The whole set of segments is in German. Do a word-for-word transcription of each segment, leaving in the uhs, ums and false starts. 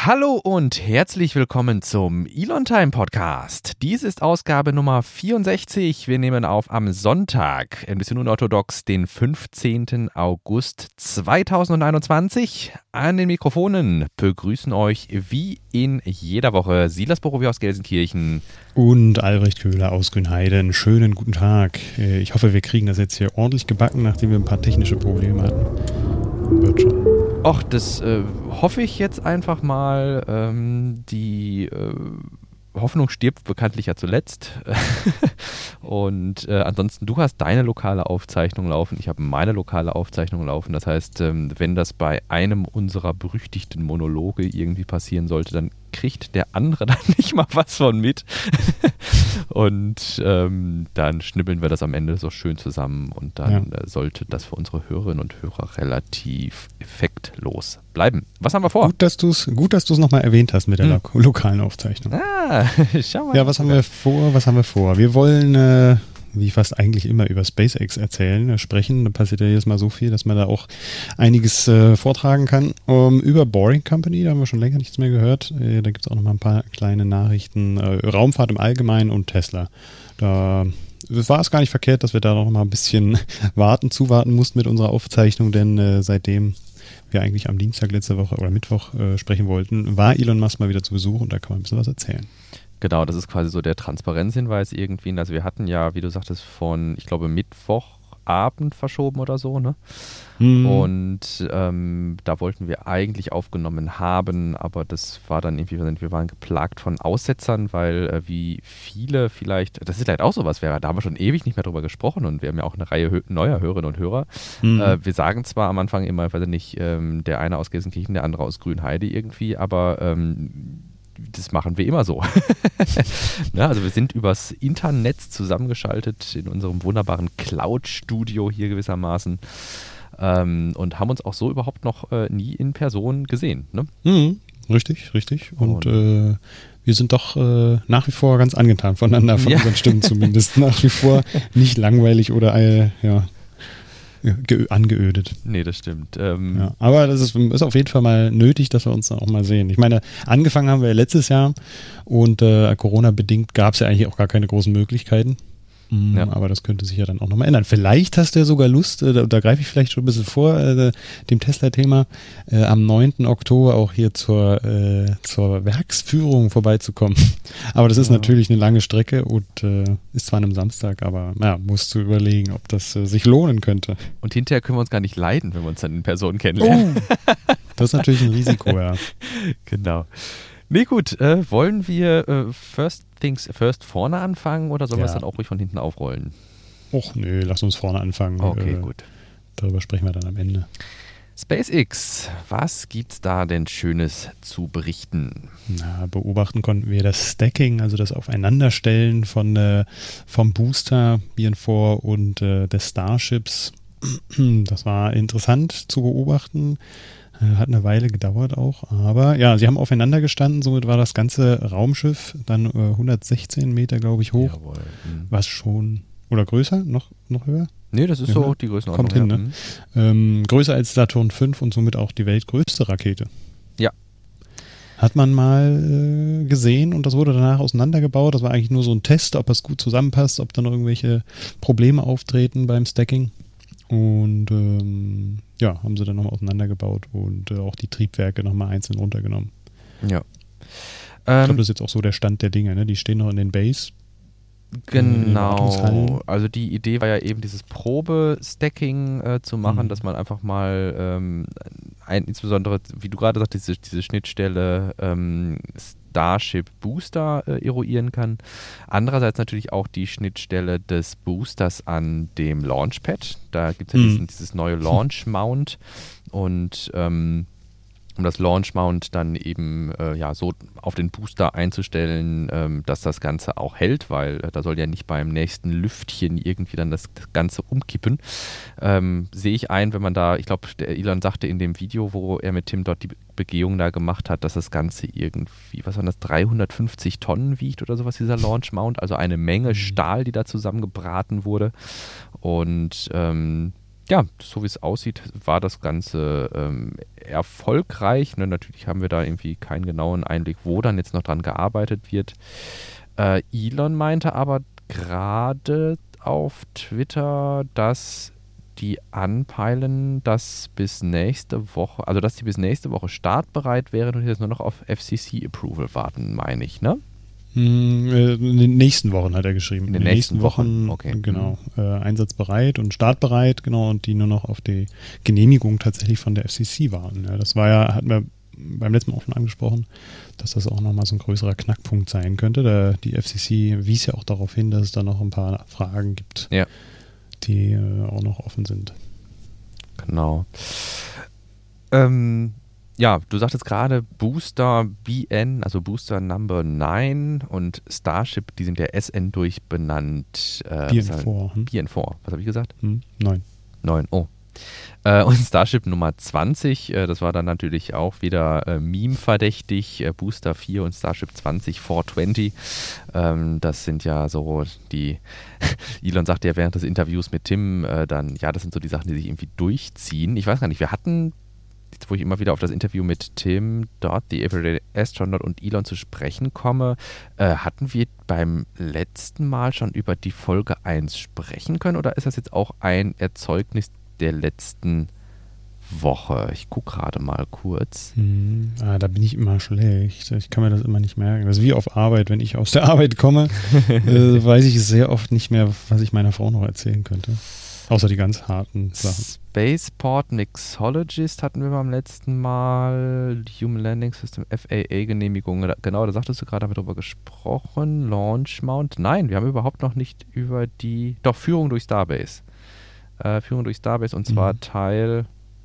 Hallo und herzlich willkommen zum Elon Time Podcast. Dies ist Ausgabe Nummer vierundsechzig. Wir nehmen auf am Sonntag, ein bisschen unorthodox, den fünfzehnten August zweitausendeinundzwanzig. An den Mikrofonen begrüßen euch wie in jeder Woche Silas Borowi aus Gelsenkirchen und Albrecht Köhler aus Grünheide. Schönen guten Tag. Ich hoffe, wir kriegen das jetzt hier ordentlich gebacken, nachdem wir ein paar technische Probleme hatten. Wird schon. Och, das äh, hoffe ich jetzt einfach mal. Ähm, die äh, Hoffnung stirbt bekanntlich ja zuletzt. Und äh, ansonsten, du hast deine lokale Aufzeichnung laufen, ich habe meine lokale Aufzeichnung laufen. Das heißt, ähm, wenn das bei einem unserer berüchtigten Monologe irgendwie passieren sollte, dann kriegt der andere dann nicht mal was von mit. Und ähm, dann schnibbeln wir das am Ende so schön zusammen und dann ja. äh, sollte das für unsere Hörerinnen und Hörer relativ effektlos bleiben. Was haben wir vor? Gut, dass du es gut, dass du es nochmal erwähnt hast mit der hm. lo- lokalen Aufzeichnung. Ah, schau mal. Ja, was haben wir vor? Was haben wir vor? Wir wollen äh, wie fast eigentlich immer über SpaceX erzählen, äh, sprechen. Da passiert ja jedes Mal so viel, dass man da auch einiges äh, vortragen kann. Um, über Boring Company, da haben wir schon länger nichts mehr gehört. Äh, da gibt es auch noch mal ein paar kleine Nachrichten. Äh, Raumfahrt im Allgemeinen und Tesla. Da war es gar nicht verkehrt, dass wir da noch mal ein bisschen warten, zuwarten mussten mit unserer Aufzeichnung, denn äh, seitdem wir eigentlich am Dienstag letzte Woche oder Mittwoch äh, sprechen wollten, war Elon Musk mal wieder zu Besuch und da kann man ein bisschen was erzählen. Genau, das ist quasi so der Transparenzhinweis irgendwie. Also wir hatten ja, wie du sagtest, von, ich glaube, Mittwochabend verschoben oder so, ne? Mhm. Und ähm, da wollten wir eigentlich aufgenommen haben, aber das war dann irgendwie, wir waren geplagt von Aussetzern, weil äh, wie viele vielleicht, das ist vielleicht auch sowas, wäre, da haben wir schon ewig nicht mehr drüber gesprochen und wir haben ja auch eine Reihe hö- neuer Hörerinnen und Hörer. Mhm. Äh, wir sagen zwar am Anfang immer, ich weiß nicht, ähm, der eine aus Gelsenkirchen, der andere aus Grünheide irgendwie, aber ähm, das machen wir immer so. Ja, also wir sind übers Internet zusammengeschaltet in unserem wunderbaren Cloud-Studio hier gewissermaßen ähm, und haben uns auch so überhaupt noch äh, nie in Person gesehen. Ne? Mhm, richtig, richtig. Und, und äh, wir sind doch äh, nach wie vor ganz angetan voneinander, von ja. unseren Stimmen zumindest. Nach wie vor nicht langweilig oder äh, ja, Ge- angeödet. Nee, das stimmt. Ähm ja, aber das ist, ist auf jeden Fall mal nötig, dass wir uns auch mal sehen. Ich meine, angefangen haben wir ja letztes Jahr und äh, Corona-bedingt gab es ja eigentlich auch gar keine großen Möglichkeiten. Mhm, ja. Aber das könnte sich ja dann auch nochmal ändern. Vielleicht hast du ja sogar Lust, äh, da, da greife ich vielleicht schon ein bisschen vor, äh, dem Tesla-Thema, äh, am neunten Oktober auch hier zur, äh, zur Werksführung vorbeizukommen. Aber das ist ja. natürlich eine lange Strecke und äh, ist zwar an einem Samstag, aber ja, musst du überlegen, ob das äh, sich lohnen könnte. Und hinterher können wir uns gar nicht leiden, wenn wir uns dann in Person kennenlernen. Oh, das ist natürlich ein Risiko, ja. Genau. Nee, gut, äh, wollen wir äh, First Things First vorne anfangen oder sollen ja. wir es dann auch ruhig von hinten aufrollen? Och, nö, lass uns vorne anfangen. Okay, äh, gut. Darüber sprechen wir dann am Ende. SpaceX, was gibt's da denn Schönes zu berichten? Na, beobachten konnten wir das Stacking, also das Aufeinanderstellen von, äh, vom Booster B N vier und äh, des Starships. Das war interessant zu beobachten. Hat eine Weile gedauert auch, aber ja, sie haben aufeinander gestanden, somit war das ganze Raumschiff dann äh, hundertsechzehn Meter, glaube ich, hoch. Jawohl. Mhm. Was schon, oder größer, noch, noch höher? Nee, das ist ja, so die Größenordnung. Kommt hin, ne? Mhm. Ähm, größer als Saturn fünf und somit auch die weltgrößte Rakete. Ja. Hat man mal äh, gesehen und das wurde danach auseinandergebaut. Das war eigentlich nur so ein Test, ob es gut zusammenpasst, ob dann irgendwelche Probleme auftreten beim Stacking. Und ähm, ja, haben sie dann nochmal auseinandergebaut und äh, auch die Triebwerke nochmal einzeln runtergenommen. Ja. Ich glaube, das ist jetzt auch so der Stand der Dinge, ne? Die stehen noch in den Base. Genau. Also die Idee war ja eben dieses Probe-Stacking äh, zu machen, mhm. dass man einfach mal ähm, ein, insbesondere, wie du gerade sagst, diese, diese Schnittstelle ähm, Starship Booster äh, eruieren kann. Andererseits natürlich auch die Schnittstelle des Boosters an dem Launchpad. Da gibt es ja mhm. diesen, dieses neue Launch Mount und ähm, um das Launch Mount dann eben äh, ja, so auf den Booster einzustellen, ähm, dass das Ganze auch hält, weil äh, da soll ja nicht beim nächsten Lüftchen irgendwie dann das, das Ganze umkippen. Ähm, sehe ich ein, wenn man da, ich glaube, der Elon sagte in dem Video, wo er mit Tim dort die Begehung da gemacht hat, dass das Ganze irgendwie, was waren das, dreihundertfünfzig Tonnen wiegt oder sowas, dieser Launch Mount, also eine Menge Stahl, die da zusammengebraten wurde und ähm, ja, so wie es aussieht, war das Ganze ähm, erfolgreich. Ne? Natürlich haben wir da irgendwie keinen genauen Einblick, wo dann jetzt noch dran gearbeitet wird. Äh, Elon meinte aber gerade auf Twitter, dass die anpeilen, dass bis nächste Woche, also dass die bis nächste Woche startbereit wären und jetzt nur noch auf F C C-Approval warten, meine ich, ne? In den nächsten Wochen hat er geschrieben. In den, in den nächsten, nächsten Wochen, Wochen, okay. Genau. Mhm. Äh, einsatzbereit und startbereit, genau, und die nur noch auf die Genehmigung tatsächlich von der F C C warten. Ja, das war ja, hatten wir beim letzten Mal auch schon angesprochen, dass das auch nochmal so ein größerer Knackpunkt sein könnte. Da die F C C wies ja auch darauf hin, dass es da noch ein paar Fragen gibt, ja. die äh, auch noch offen sind. Genau. Ähm, ja, du sagtest gerade Booster B N, also Booster Number neun und Starship, die sind ja S N durchbenannt. Äh, B N vier. Hm? B N vier, was habe ich gesagt? Hm, neun. neun, oh. Äh, und Starship Nummer zwanzig, äh, das war dann natürlich auch wieder äh, Meme-verdächtig, äh, Booster vier und Starship zwanzig vierhundertzwanzig. Ähm, das sind ja so die, Elon sagte ja während des Interviews mit Tim äh, dann, ja, das sind so die Sachen, die sich irgendwie durchziehen. Ich weiß gar nicht, wir hatten, jetzt wo ich immer wieder auf das Interview mit Tim dort, The Everyday Astronaut und Elon zu sprechen komme, äh, hatten wir beim letzten Mal schon über die Folge eins sprechen können oder ist das jetzt auch ein Erzeugnis der letzten Woche? Ich gucke gerade mal kurz. Hm, ah, da bin ich immer schlecht. Ich kann mir das immer nicht merken. Das ist wie auf Arbeit. Wenn ich aus der Arbeit komme, äh, weiß ich sehr oft nicht mehr, was ich meiner Frau noch erzählen könnte. Außer die ganz harten Sachen. Spaceport Mixologist hatten wir beim letzten Mal. Human Landing System F A A-Genehmigung. Genau, da sagtest du gerade, haben wir darüber gesprochen. Launch Mount. Nein, wir haben überhaupt noch nicht über die... Doch, Führung durch Starbase. Äh, Führung durch Starbase und zwar mhm. Teil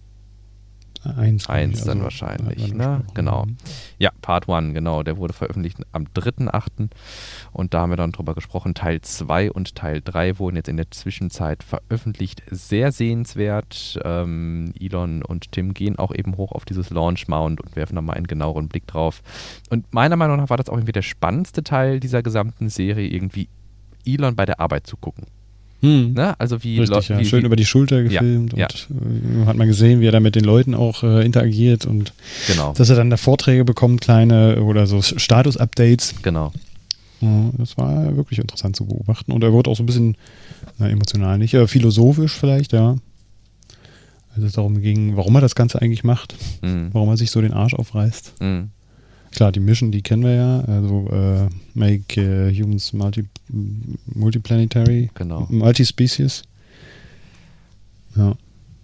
eins dann also wahrscheinlich, ne? Genau. Ja, Part eins, genau. Der wurde veröffentlicht am dritten achten und da haben wir dann drüber gesprochen. Teil zwei und Teil drei wurden jetzt in der Zwischenzeit veröffentlicht. Sehr sehenswert. Ähm, Elon und Tim gehen auch eben hoch auf dieses Launch Mount und werfen nochmal einen genaueren Blick drauf. Und meiner Meinung nach war das auch irgendwie der spannendste Teil dieser gesamten Serie, irgendwie Elon bei der Arbeit zu gucken. Hm. Ne? Also wie, Richtig, wie ja. Schön wie, über die Schulter gefilmt ja, und ja. Äh, hat man gesehen, wie er da mit den Leuten auch äh, interagiert und genau. dass er dann da Vorträge bekommt, kleine oder so Status-Updates. Genau. Ja, das war wirklich interessant zu beobachten und er wird auch so ein bisschen, na, emotional nicht, äh, philosophisch vielleicht, ja. Als es darum ging, warum er das Ganze eigentlich macht, mhm. warum er sich so den Arsch aufreißt. Mhm. Klar, die Mission, die kennen wir ja, also äh, make uh, humans multi, multiplanetary, genau. multispecies. Ja.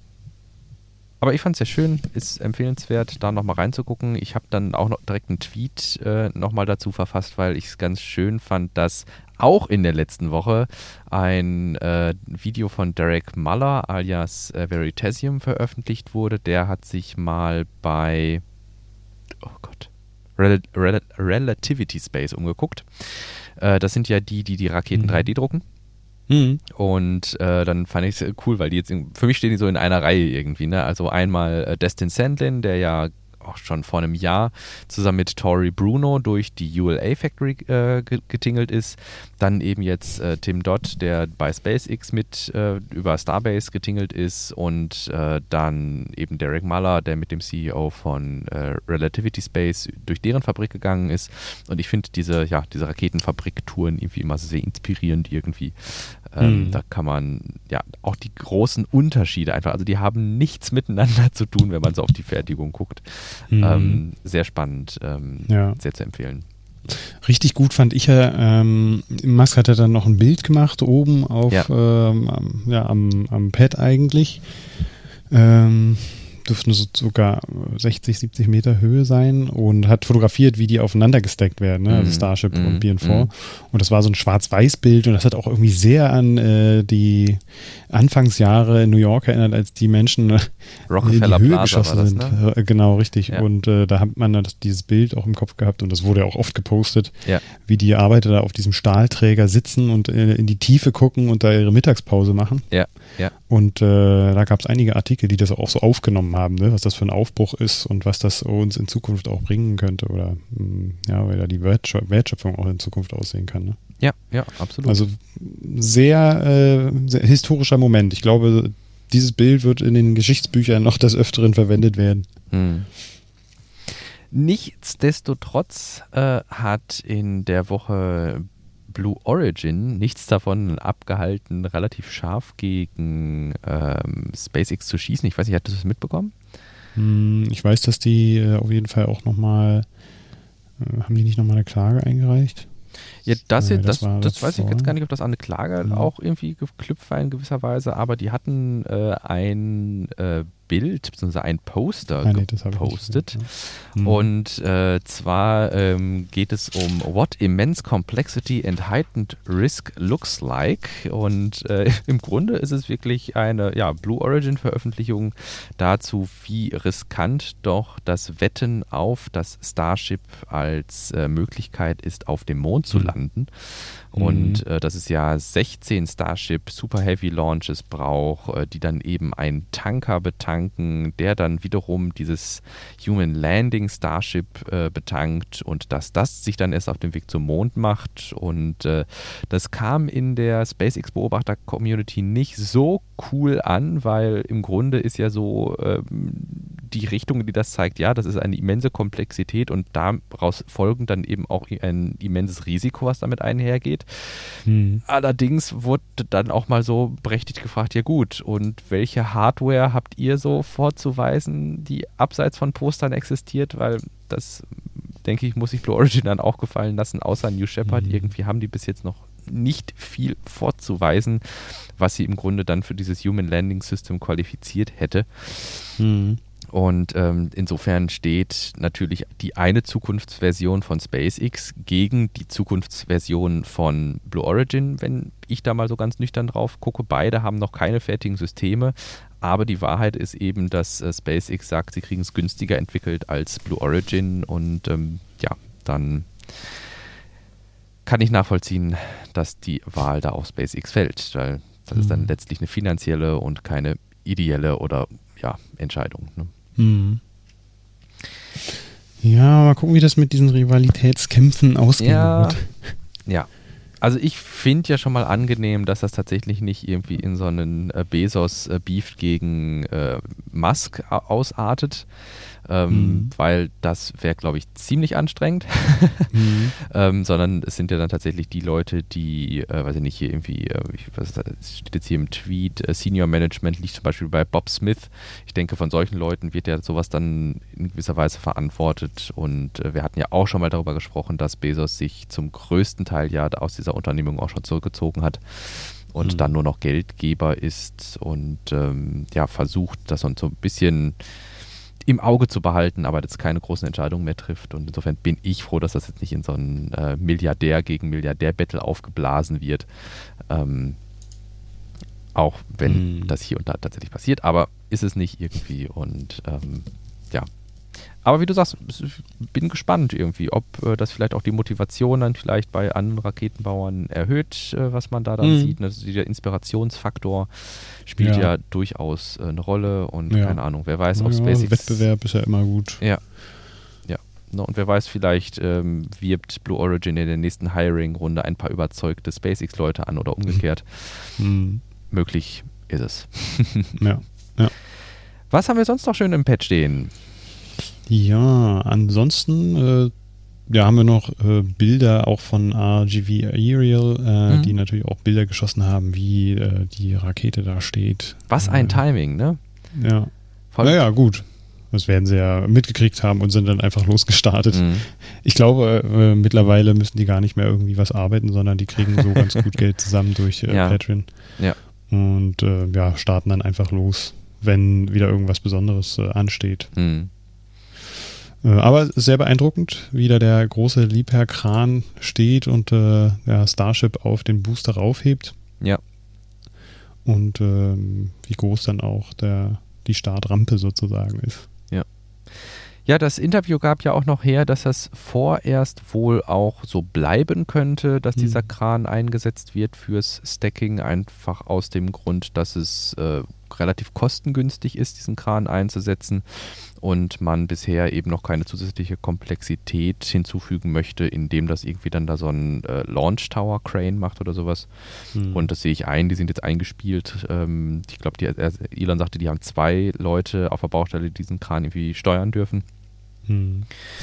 Aber ich fand es sehr schön, ist empfehlenswert, da nochmal reinzugucken. Ich habe dann auch noch direkt einen Tweet äh, nochmal dazu verfasst, weil ich es ganz schön fand, dass auch in der letzten Woche ein äh, Video von Derek Muller alias äh, Veritasium veröffentlicht wurde. Der hat sich mal bei, oh Gott, Rel- Rel- Relativity Space umgeguckt. Äh, das sind ja die, die die Raketen mhm. drei D drucken. Mhm. Und äh, dann fand ich es cool, weil die jetzt, in, für mich stehen die so in einer Reihe irgendwie, ne? Also einmal äh, Destin Sandlin, der ja auch schon vor einem Jahr zusammen mit Tori Bruno durch die U L A Factory äh, getingelt ist. Dann eben jetzt äh, Tim Dodd, der bei SpaceX mit äh, über Starbase getingelt ist und äh, dann eben Derek Muller, der mit dem C E O von äh, Relativity Space durch deren Fabrik gegangen ist. Und ich finde diese, ja, diese Raketenfabriktouren irgendwie immer sehr inspirierend irgendwie. Ähm, hm. Da kann man ja auch die großen Unterschiede einfach, also die haben nichts miteinander zu tun, wenn man so auf die Fertigung guckt. Hm. Ähm, sehr spannend, ähm, ja. sehr zu empfehlen. Richtig gut fand ich ja, ähm, Musk hat ja dann noch ein Bild gemacht oben auf, ja, ähm, ja am, am Pad eigentlich. Ähm, dürften so sogar sechzig, siebzig Meter Höhe sein und hat fotografiert, wie die aufeinander gestackt werden, ne? Also Starship mm, und B N vier. Mm. Und das war so ein Schwarz-Weiß-Bild und das hat auch irgendwie sehr an äh, die Anfangsjahre in New York erinnert, als die Menschen äh, Rockefeller in die Höhe Plaza geschossen war das, sind. Ne? Äh, genau, richtig. Ja. Und äh, da hat man das, dieses Bild auch im Kopf gehabt und das wurde ja auch oft gepostet, ja, wie die Arbeiter da auf diesem Stahlträger sitzen und äh, in die Tiefe gucken und da ihre Mittagspause machen. Ja, ja. Und äh, da gab es einige Artikel, die das auch so aufgenommen haben, ne? Was das für ein Aufbruch ist und was das uns in Zukunft auch bringen könnte oder mh, ja, weil da die Wertschö- Wertschöpfung auch in Zukunft aussehen kann. Ne? Ja, ja, absolut. Also sehr, äh, sehr historischer Moment. Ich glaube, dieses Bild wird in den Geschichtsbüchern noch des Öfteren verwendet werden. Hm. Nichtsdestotrotz äh, hat in der Woche Blue Origin nichts davon abgehalten, relativ scharf gegen ähm, SpaceX zu schießen. Ich weiß nicht, hattest du das mitbekommen? Ich weiß, dass die äh, auf jeden Fall auch nochmal, äh, haben die nicht nochmal eine Klage eingereicht? Ja, das, hier, Äh, das, das war das weiß ich davor. jetzt gar nicht, ob das an eine Klage Mhm. auch irgendwie geknüpft war in gewisser Weise, aber die hatten äh, ein äh, Bild bzw. ein Poster Ah, nee, das hab ich nicht gepostet. gesehen, ja. Mhm. Und äh, zwar ähm, geht es um What Immense Complexity and Heightened Risk Looks Like. Und äh, im Grunde ist es wirklich eine ja, Blue Origin Veröffentlichung dazu, wie riskant doch das Wetten auf das Starship als äh, Möglichkeit ist, auf dem Mond zu Mhm. landen. Und äh, dass es ja sechzehn Starship Super Heavy Launches braucht, äh, die dann eben einen Tanker betanken, der dann wiederum dieses Human Landing Starship äh, betankt und dass das sich dann erst auf den Weg zum Mond macht. Und äh, das kam in der SpaceX-Beobachter-Community nicht so cool an, weil im Grunde ist ja so ähm, die Richtung, die das zeigt, ja, das ist eine immense Komplexität und daraus folgend dann eben auch ein immenses Risiko, was damit einhergeht. Mhm. Allerdings wurde dann auch mal so berechtigt gefragt, ja gut, und welche Hardware habt ihr so vorzuweisen, die abseits von Postern existiert? Weil das, denke ich, muss sich Blue Origin dann auch gefallen lassen, außer New Shepard. Mhm. Irgendwie haben die bis jetzt noch nicht viel vorzuweisen, was sie im Grunde dann für dieses Human Landing System qualifiziert hätte. Mhm. Und ähm, insofern steht natürlich die eine Zukunftsversion von SpaceX gegen die Zukunftsversion von Blue Origin, wenn ich da mal so ganz nüchtern drauf gucke. Beide haben noch keine fertigen Systeme, aber die Wahrheit ist eben, dass äh, SpaceX sagt, sie kriegen es günstiger entwickelt als Blue Origin und ähm, ja, dann kann ich nachvollziehen, dass die Wahl da auf SpaceX fällt, weil das Mhm. ist dann letztlich eine finanzielle und keine ideelle oder ja, Entscheidung. Ne? Mhm. Ja, mal gucken, wie das mit diesen Rivalitätskämpfen ausgehen Ja, wird. ja. Also ich finde ja schon mal angenehm, dass das tatsächlich nicht irgendwie in so einen äh, Bezos-Beef äh, gegen äh, Musk a- ausartet, ähm, Mhm. weil das wäre, glaube ich, ziemlich anstrengend, Mhm. ähm, sondern es sind ja dann tatsächlich die Leute, die, äh, weiß ich nicht, hier irgendwie, äh, ich, was ist das, es steht jetzt hier im Tweet, äh, Senior Management liegt zum Beispiel bei Bob Smith. Ich denke, von solchen Leuten wird ja sowas dann in gewisser Weise verantwortet und äh, wir hatten ja auch schon mal darüber gesprochen, dass Bezos sich zum größten Teil ja aus dieser Unternehmung auch schon zurückgezogen hat und Mhm. dann nur noch Geldgeber ist und ähm, ja, versucht, das so ein bisschen im Auge zu behalten, aber jetzt keine großen Entscheidungen mehr trifft. Und insofern bin ich froh, dass das jetzt nicht in so ein äh, Milliardär gegen Milliardär-Battle aufgeblasen wird. Ähm, auch wenn Mhm. das hier und da tatsächlich passiert, aber ist es nicht irgendwie. Und ähm, ja. Aber wie du sagst, ich bin gespannt irgendwie, ob äh, das vielleicht auch die Motivation dann vielleicht bei anderen Raketenbauern erhöht, äh, was man da dann Mhm. sieht. Also dieser Inspirationsfaktor spielt ja, Ja. durchaus äh, eine Rolle und Ja. keine Ahnung, wer weiß, ob Ja, SpaceX... Wettbewerb ist ja immer gut. Ja, ja. Ne, und wer weiß, vielleicht ähm, wirbt Blue Origin in der nächsten Hiring-Runde ein paar überzeugte SpaceX-Leute an oder umgekehrt. Mhm. Möglich ist es. Ja. Ja. Was haben wir sonst noch schön im Pad stehen? Ja, ansonsten äh, ja, haben wir noch äh, Bilder auch von R G V Aerial, äh, Mhm. die natürlich auch Bilder geschossen haben, wie äh, die Rakete da steht. Was ein äh, Timing, ne? Ja. Voll- Naja, gut. Das werden sie ja mitgekriegt haben und sind dann einfach losgestartet. Mhm. Ich glaube, äh, mittlerweile müssen die gar nicht mehr irgendwie was arbeiten, sondern die kriegen so ganz gut Geld zusammen durch äh, Ja. Patreon. Ja. Und äh, ja, starten dann einfach los, wenn wieder irgendwas Besonderes äh, ansteht. Mhm. Äh, aber es ist sehr beeindruckend, wie da der große Liebherr-Kran steht und äh, der Starship auf den Booster raufhebt. Ja. Und ähm, wie groß dann auch der, die Startrampe sozusagen ist. Ja, das Interview gab ja auch noch her, dass das vorerst wohl auch so bleiben könnte, dass Mhm. dieser Kran eingesetzt wird fürs Stacking, einfach aus dem Grund, dass es äh, relativ kostengünstig ist, diesen Kran einzusetzen und man bisher eben noch keine zusätzliche Komplexität hinzufügen möchte, indem das irgendwie dann da so ein äh, Launch Tower Crane macht oder sowas. Mhm. Und das sehe ich ein, die sind jetzt eingespielt. Ähm, ich glaube, Elon sagte, die haben zwei Leute auf der Baustelle, die diesen Kran irgendwie steuern dürfen. Mhm.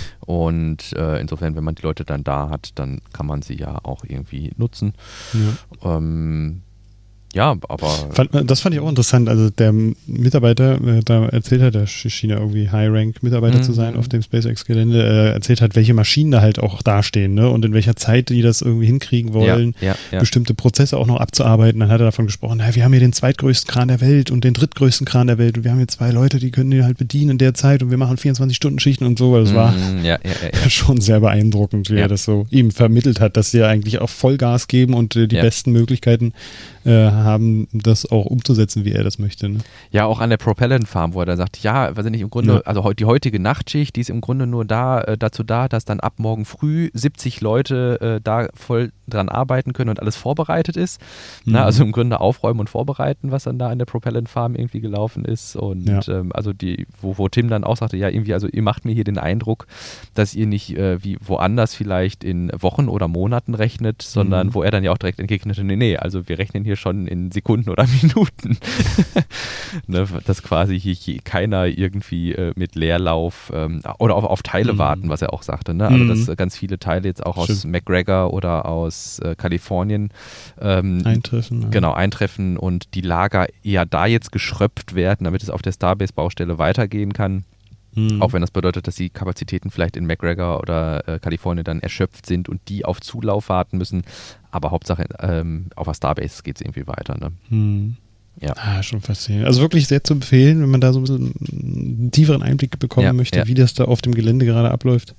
Und äh, insofern, wenn man die Leute dann da hat, dann kann man sie ja auch irgendwie nutzen. Ja. Ähm, Ja, aber... Das fand ich auch interessant. Also der Mitarbeiter, äh, da erzählt hat, der schien ja irgendwie High-Rank-Mitarbeiter mhm. zu sein auf dem SpaceX-Gelände, äh, erzählt hat, welche Maschinen da halt auch dastehen, ne? Und in welcher Zeit die das irgendwie hinkriegen wollen, ja, ja, ja. bestimmte Prozesse auch noch abzuarbeiten. Dann hat er davon gesprochen, na, wir haben hier den zweitgrößten Kran der Welt und den drittgrößten Kran der Welt und wir haben hier zwei Leute, die können den halt bedienen in der Zeit und wir machen vierundzwanzig-Stunden-Schichten und so. Das mhm, war ja, ja, ja. schon sehr beeindruckend, wie ja. er das so ihm vermittelt hat, dass sie ja eigentlich auch Vollgas geben und äh, die ja. besten Möglichkeiten äh, haben, das auch umzusetzen, wie er das möchte. Ne? Ja, auch an der Propellant Farm, wo er dann sagt, ja, weiß ich nicht, im Grunde, ja. also die heutige Nachtschicht, die ist im Grunde nur da, äh, dazu da, dass dann ab morgen früh siebzig Leute äh, da voll dran arbeiten können und alles vorbereitet ist. Mhm. Na, also im Grunde aufräumen und vorbereiten, was dann da in der Propellant Farm irgendwie gelaufen ist. Und ja. ähm, also die, wo, wo Tim dann auch sagte, ja, irgendwie, also ihr macht mir hier den Eindruck, dass ihr nicht äh, wie woanders vielleicht in Wochen oder Monaten rechnet, sondern mhm. wo er dann ja auch direkt entgegnete, nee, nee, also wir rechnen hier schon in Sekunden oder Minuten. Ne, dass quasi hier keiner irgendwie äh, mit Leerlauf ähm, oder auf, auf Teile mhm. warten, was er auch sagte. Ne? Also dass äh, ganz viele Teile jetzt auch Stimmt. aus McGregor oder aus äh, Kalifornien ähm, eintreffen. Ja. Genau, eintreffen und die Lager eher da jetzt geschröpft werden, damit es auf der Starbase-Baustelle weitergehen kann. Mhm. Auch wenn das bedeutet, dass die Kapazitäten vielleicht in McGregor oder äh, Kalifornien dann erschöpft sind und die auf Zulauf warten müssen. Aber Hauptsache ähm, auf der Starbase geht es irgendwie weiter. Ne? Mhm. Ja. Ah, schon faszinierend. Also wirklich sehr zu empfehlen, wenn man da so ein bisschen einen tieferen Einblick bekommen ja, möchte, ja. wie das da auf dem Gelände gerade abläuft.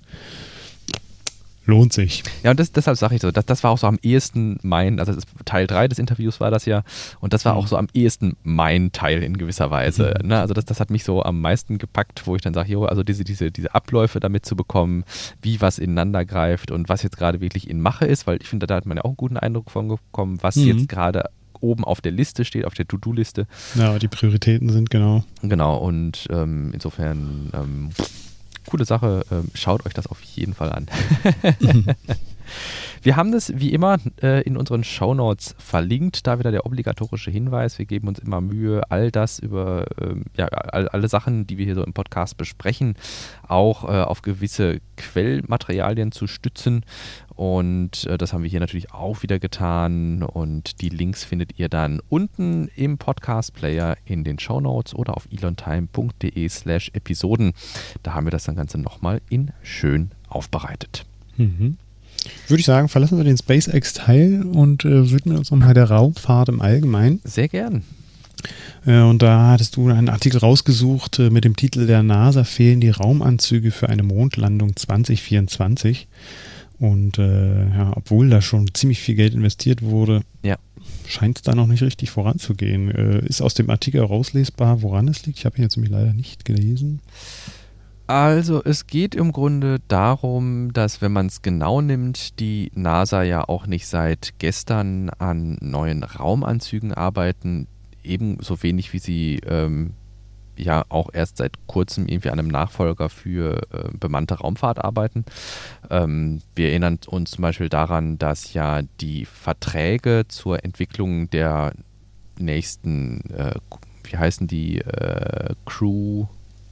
Lohnt sich. Ja, und das, deshalb sage ich so, das, das war auch so am ehesten mein, also das Teil drei des Interviews war das ja, und das war mhm. auch so am ehesten mein Teil in gewisser Weise. Mhm. Ne? Also das, das hat mich so am meisten gepackt, wo ich dann sage, jo, also diese, diese, diese Abläufe damit zu bekommen, wie was ineinander greift und was jetzt gerade wirklich in Mache ist, weil ich finde, da hat man ja auch einen guten Eindruck von bekommen, was mhm. jetzt gerade oben auf der Liste steht, auf der To-Do-Liste. Ja, die Prioritäten sind, genau. Genau, und ähm, insofern ähm, coole Sache, ähm, schaut euch das auf jeden Fall an. Wir haben das wie immer äh, in unseren Shownotes verlinkt, da wieder der obligatorische Hinweis, wir geben uns immer Mühe, all das über, ähm, ja, all, alle Sachen, die wir hier so im Podcast besprechen, auch äh, auf gewisse Quellmaterialien zu stützen und äh, das haben wir hier natürlich auch wieder getan und die Links findet ihr dann unten im Podcast-Player in den Shownotes oder auf elontime.de slash Episoden. Da haben wir das dann Ganze nochmal in schön aufbereitet. Mhm. Würde ich sagen, verlassen wir den SpaceX-Teil und äh, widmen uns nochmal der Raumfahrt im Allgemeinen. Sehr gern. Äh, und da hattest du einen Artikel rausgesucht äh, mit dem Titel "Der NASA fehlen die Raumanzüge für eine Mondlandung zwanzig vierundzwanzig". Und äh, ja, obwohl da schon ziemlich viel Geld investiert wurde, ja. scheint es da noch nicht richtig voranzugehen. Äh, ist aus dem Artikel rauslesbar, woran es liegt? Ich habe ihn jetzt nämlich leider nicht gelesen. Also es geht im Grunde darum, dass, wenn man es genau nimmt, die NASA ja auch nicht seit gestern an neuen Raumanzügen arbeiten, ebenso wenig wie sie ähm, ja auch erst seit kurzem irgendwie an einem Nachfolger für äh, bemannte Raumfahrt arbeiten. Ähm, wir erinnern uns zum Beispiel daran, dass ja die Verträge zur Entwicklung der nächsten, äh, wie heißen die, äh, Crew...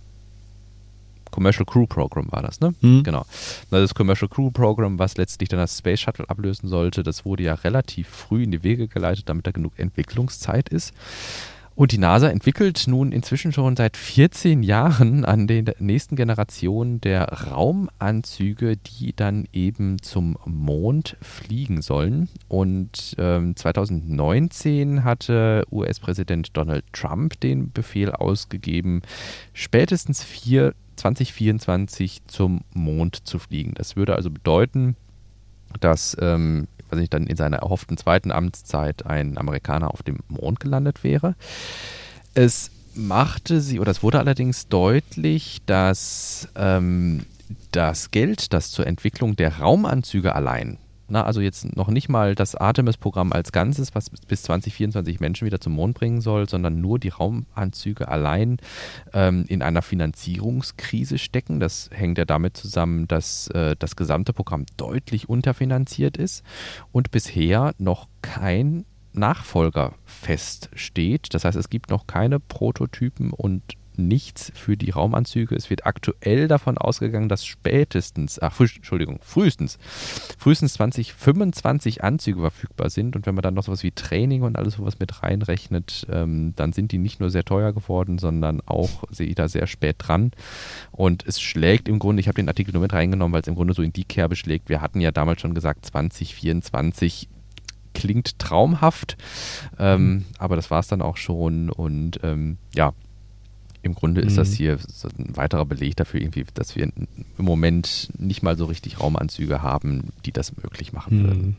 Commercial Crew Program war das, ne? Mhm. Genau. Das Commercial Crew Program, was letztlich dann das Space Shuttle ablösen sollte, das wurde ja relativ früh in die Wege geleitet, damit da genug Entwicklungszeit ist. Und die NASA entwickelt nun inzwischen schon seit vierzehn Jahren an der nächsten Generation der Raumanzüge, die dann eben zum Mond fliegen sollen. Und ähm, zwanzig neunzehn hatte U S-Präsident Donald Trump den Befehl ausgegeben, spätestens vier zwanzig vierundzwanzig zum Mond zu fliegen. Das würde also bedeuten, dass ähm, weiß nicht, dann in seiner erhofften zweiten Amtszeit ein Amerikaner auf dem Mond gelandet wäre. Es machte sie, oder es wurde allerdings deutlich, dass ähm, das Geld, das zur Entwicklung der Raumanzüge allein Na, also jetzt noch nicht mal das Artemis-Programm als Ganzes, was bis zwanzig vierundzwanzig Menschen wieder zum Mond bringen soll, sondern nur die Raumanzüge allein ähm, in einer Finanzierungskrise stecken. Das hängt ja damit zusammen, dass äh, das gesamte Programm deutlich unterfinanziert ist und bisher noch kein Nachfolger feststeht. Das heißt, es gibt noch keine Prototypen und nichts für die Raumanzüge. Es wird aktuell davon ausgegangen, dass spätestens, ach, früh, Entschuldigung, frühestens, frühestens zwanzig fünfundzwanzig Anzüge verfügbar sind. Und wenn man dann noch sowas wie Training und alles sowas mit reinrechnet, ähm, dann sind die nicht nur sehr teuer geworden, sondern auch sehe ich da sehr spät dran. Und es schlägt im Grunde, ich habe den Artikel nur mit reingenommen, weil es im Grunde so in die Kerbe schlägt. Wir hatten ja damals schon gesagt, zwanzig vierundzwanzig klingt traumhaft, ähm, mhm. aber das war es dann auch schon. Und ähm, ja, im Grunde ist mhm. das hier so ein weiterer Beleg dafür, irgendwie, dass wir im Moment nicht mal so richtig Raumanzüge haben, die das möglich machen mhm. würden.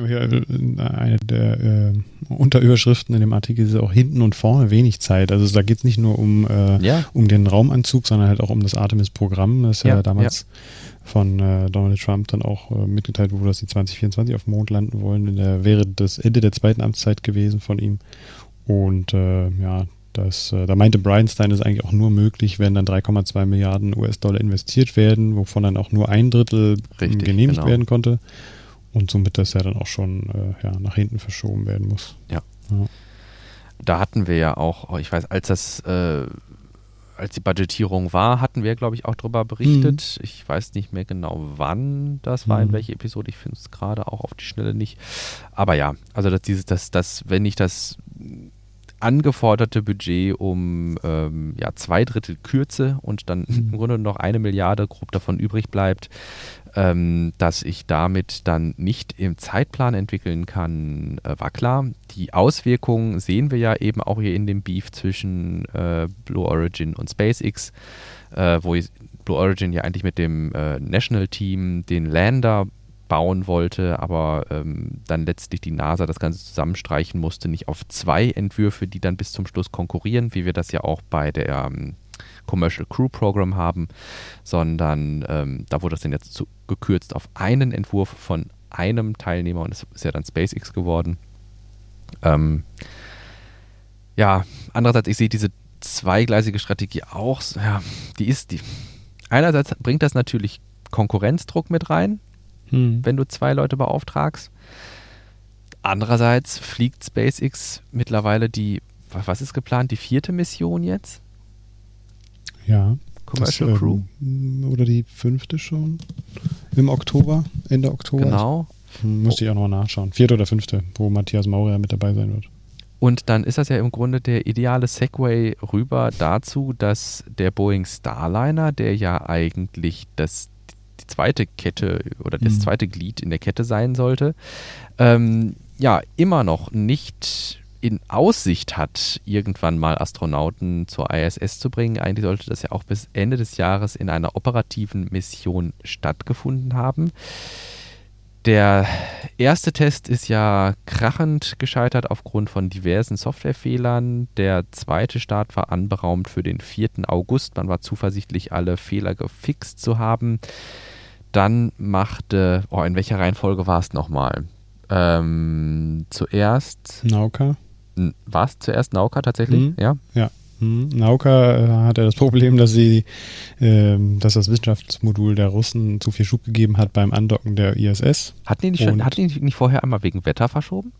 Ja, eine der äh, Unterüberschriften in dem Artikel ist auch hinten und vorne wenig Zeit. Also da geht es nicht nur um, äh, ja. um den Raumanzug, sondern halt auch um das Artemis-Programm, das ja, ja damals ja. von äh, Donald Trump dann auch äh, mitgeteilt wurde, dass sie zwanzig vierundzwanzig auf dem Mond landen wollen. In der, wäre das Ende der zweiten Amtszeit gewesen von ihm. Und äh, ja, Das, äh, da meinte Bridenstine, ist eigentlich auch nur möglich, wenn dann drei Komma zwei Milliarden U S-Dollar investiert werden, wovon dann auch nur ein Drittel Richtig, genehmigt genau. werden konnte. Und somit das ja dann auch schon äh, ja, nach hinten verschoben werden muss. Ja. ja. Da hatten wir ja auch, ich weiß, als das, äh, als die Budgetierung war, hatten wir, glaube ich, auch darüber berichtet. Mhm. Ich weiß nicht mehr genau, wann das war, mhm. in welche Episode. Ich finde es gerade auch auf die Schnelle nicht. Aber ja, also dass dieses, dass, dass, wenn ich das angeforderte Budget um ähm, ja, zwei Drittel kürze und dann mhm. im Grunde noch eine Milliarde grob davon übrig bleibt, ähm, dass ich damit dann nicht im Zeitplan entwickeln kann, äh, war klar. Die Auswirkungen sehen wir ja eben auch hier in dem Beef zwischen äh, Blue Origin und SpaceX, äh, wo Blue Origin ja eigentlich mit dem äh, National Team den Lander bauen wollte, aber ähm, dann letztlich die NASA das Ganze zusammenstreichen musste, nicht auf zwei Entwürfe, die dann bis zum Schluss konkurrieren, wie wir das ja auch bei der ähm, Commercial Crew Program haben, sondern ähm, da wurde das dann jetzt zu, gekürzt auf einen Entwurf von einem Teilnehmer und das ist ja dann SpaceX geworden. Ähm, ja, andererseits, ich sehe diese zweigleisige Strategie auch, ja, die ist, die einerseits bringt das natürlich Konkurrenzdruck mit rein, wenn du zwei Leute beauftragst. Andererseits fliegt SpaceX mittlerweile die, was ist geplant, die vierte Mission jetzt? Ja. Commercial das, Crew? Ähm, oder die fünfte schon? Im Oktober, Ende Oktober. Genau. Hm, müsste ich auch nochmal nachschauen. Vierte oder fünfte, wo Matthias Maurer mit dabei sein wird. Und dann ist das ja im Grunde der ideale Segway rüber dazu, dass der Boeing Starliner, der ja eigentlich das die zweite Kette oder das mhm. zweite Glied in der Kette sein sollte, ähm, ja, immer noch nicht in Aussicht hat, irgendwann mal Astronauten zur I S S zu bringen. Eigentlich sollte das ja auch bis Ende des Jahres in einer operativen Mission stattgefunden haben. Der erste Test ist ja krachend gescheitert aufgrund von diversen Softwarefehlern. Der zweite Start war anberaumt für den vierten August. Man war zuversichtlich, alle Fehler gefixt zu haben. Dann machte, oh, in welcher Reihenfolge war es nochmal? Ähm, zuerst Nauka. War es zuerst Nauka tatsächlich? Mhm. Ja. Ja. Mhm. Nauka äh, hatte das Problem, dass sie, äh, dass das Wissenschaftsmodul der Russen zu viel Schub gegeben hat beim Andocken der I S S. Hatten die nicht, schon, hatten die nicht vorher einmal wegen Wetter verschoben?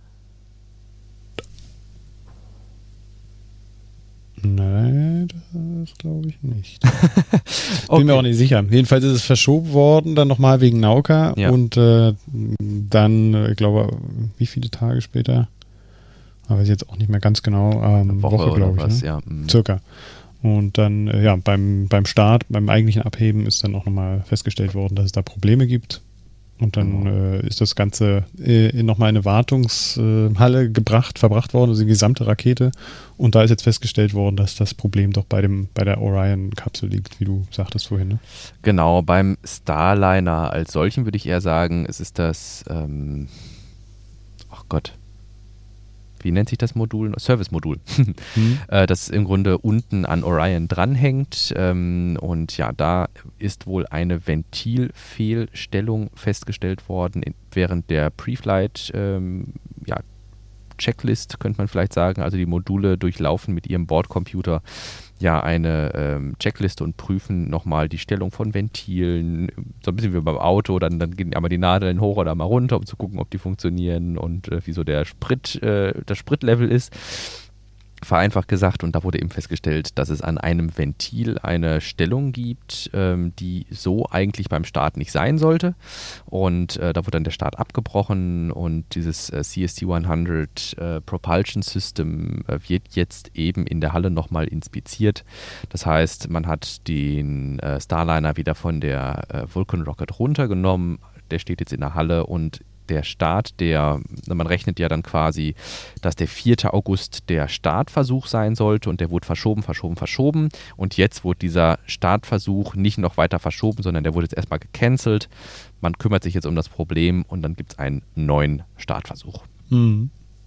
Nein, das glaube ich nicht. okay. Bin mir auch nicht sicher. Jedenfalls ist es verschoben worden, dann nochmal wegen Nauka ja. und äh, dann, ich glaube, wie viele Tage später, aber weiß ich jetzt auch nicht mehr ganz genau, ähm, Woche, Woche glaube ich, was, ne? ja. mhm. circa. Und dann, äh, ja, beim, beim Start, beim eigentlichen Abheben ist dann auch nochmal festgestellt worden, dass es da Probleme gibt. Und dann äh, ist das Ganze äh, nochmal in eine Wartungshalle gebracht, verbracht worden, also die gesamte Rakete. Und da ist jetzt festgestellt worden, dass das Problem doch bei dem bei der Orion-Kapsel liegt, wie du sagtest vorhin. Ne? Genau, beim Starliner als solchen würde ich eher sagen, es ist das, ähm, ach Gott, wie nennt sich das Modul? Service-Modul. mhm. äh, das im Grunde unten an Orion dranhängt. Ähm, und ja, da ist wohl eine Ventilfehlstellung festgestellt worden in, während der Pre-Flight ähm, ja, Checklist, könnte man vielleicht sagen. Also die Module durchlaufen mit ihrem Bordcomputer ja eine ähm, Checkliste und prüfen nochmal die Stellung von Ventilen, so ein bisschen wie beim Auto, dann, dann gehen einmal die Nadeln hoch oder mal runter, um zu gucken, ob die funktionieren und äh, wie so der Sprit, äh, das Spritlevel ist. Vereinfacht gesagt, und da wurde eben festgestellt, dass es an einem Ventil eine Stellung gibt, ähm, die so eigentlich beim Start nicht sein sollte. Und äh, da wurde dann der Start abgebrochen und dieses äh, C S T hundert äh, Propulsion System äh, wird jetzt eben in der Halle nochmal inspiziert. Das heißt, man hat den äh, Starliner wieder von der äh, Vulcan Rocket runtergenommen. Der steht jetzt in der Halle und der Start, der, man rechnet ja dann quasi, dass der vierte August der Startversuch sein sollte und der wurde verschoben, verschoben, verschoben und jetzt wurde dieser Startversuch nicht noch weiter verschoben, sondern der wurde jetzt erstmal gecancelt. Man kümmert sich jetzt um das Problem und dann gibt es einen neuen Startversuch. Mhm.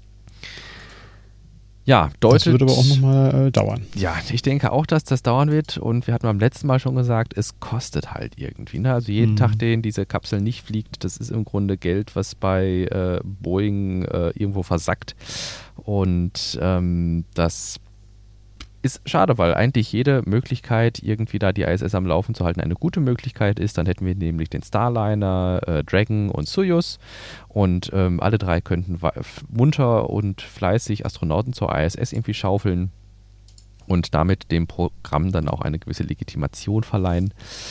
Ja, deutet, das wird aber auch nochmal äh, dauern. Ja, ich denke auch, dass das dauern wird und wir hatten beim letzten Mal schon gesagt, es kostet halt irgendwie. Ne? Also jeden mhm. Tag, den diese Kapsel nicht fliegt, das ist im Grunde Geld, was bei äh, Boeing äh, irgendwo versackt und ähm, das ist schade, weil eigentlich jede Möglichkeit, irgendwie da die I S S am Laufen zu halten, eine gute Möglichkeit ist. Dann hätten wir nämlich den Starliner, äh, Dragon und Soyuz und ähm, alle drei könnten munter und fleißig Astronauten zur I S S irgendwie schaufeln und damit dem Programm dann auch eine gewisse Legitimation verleihen.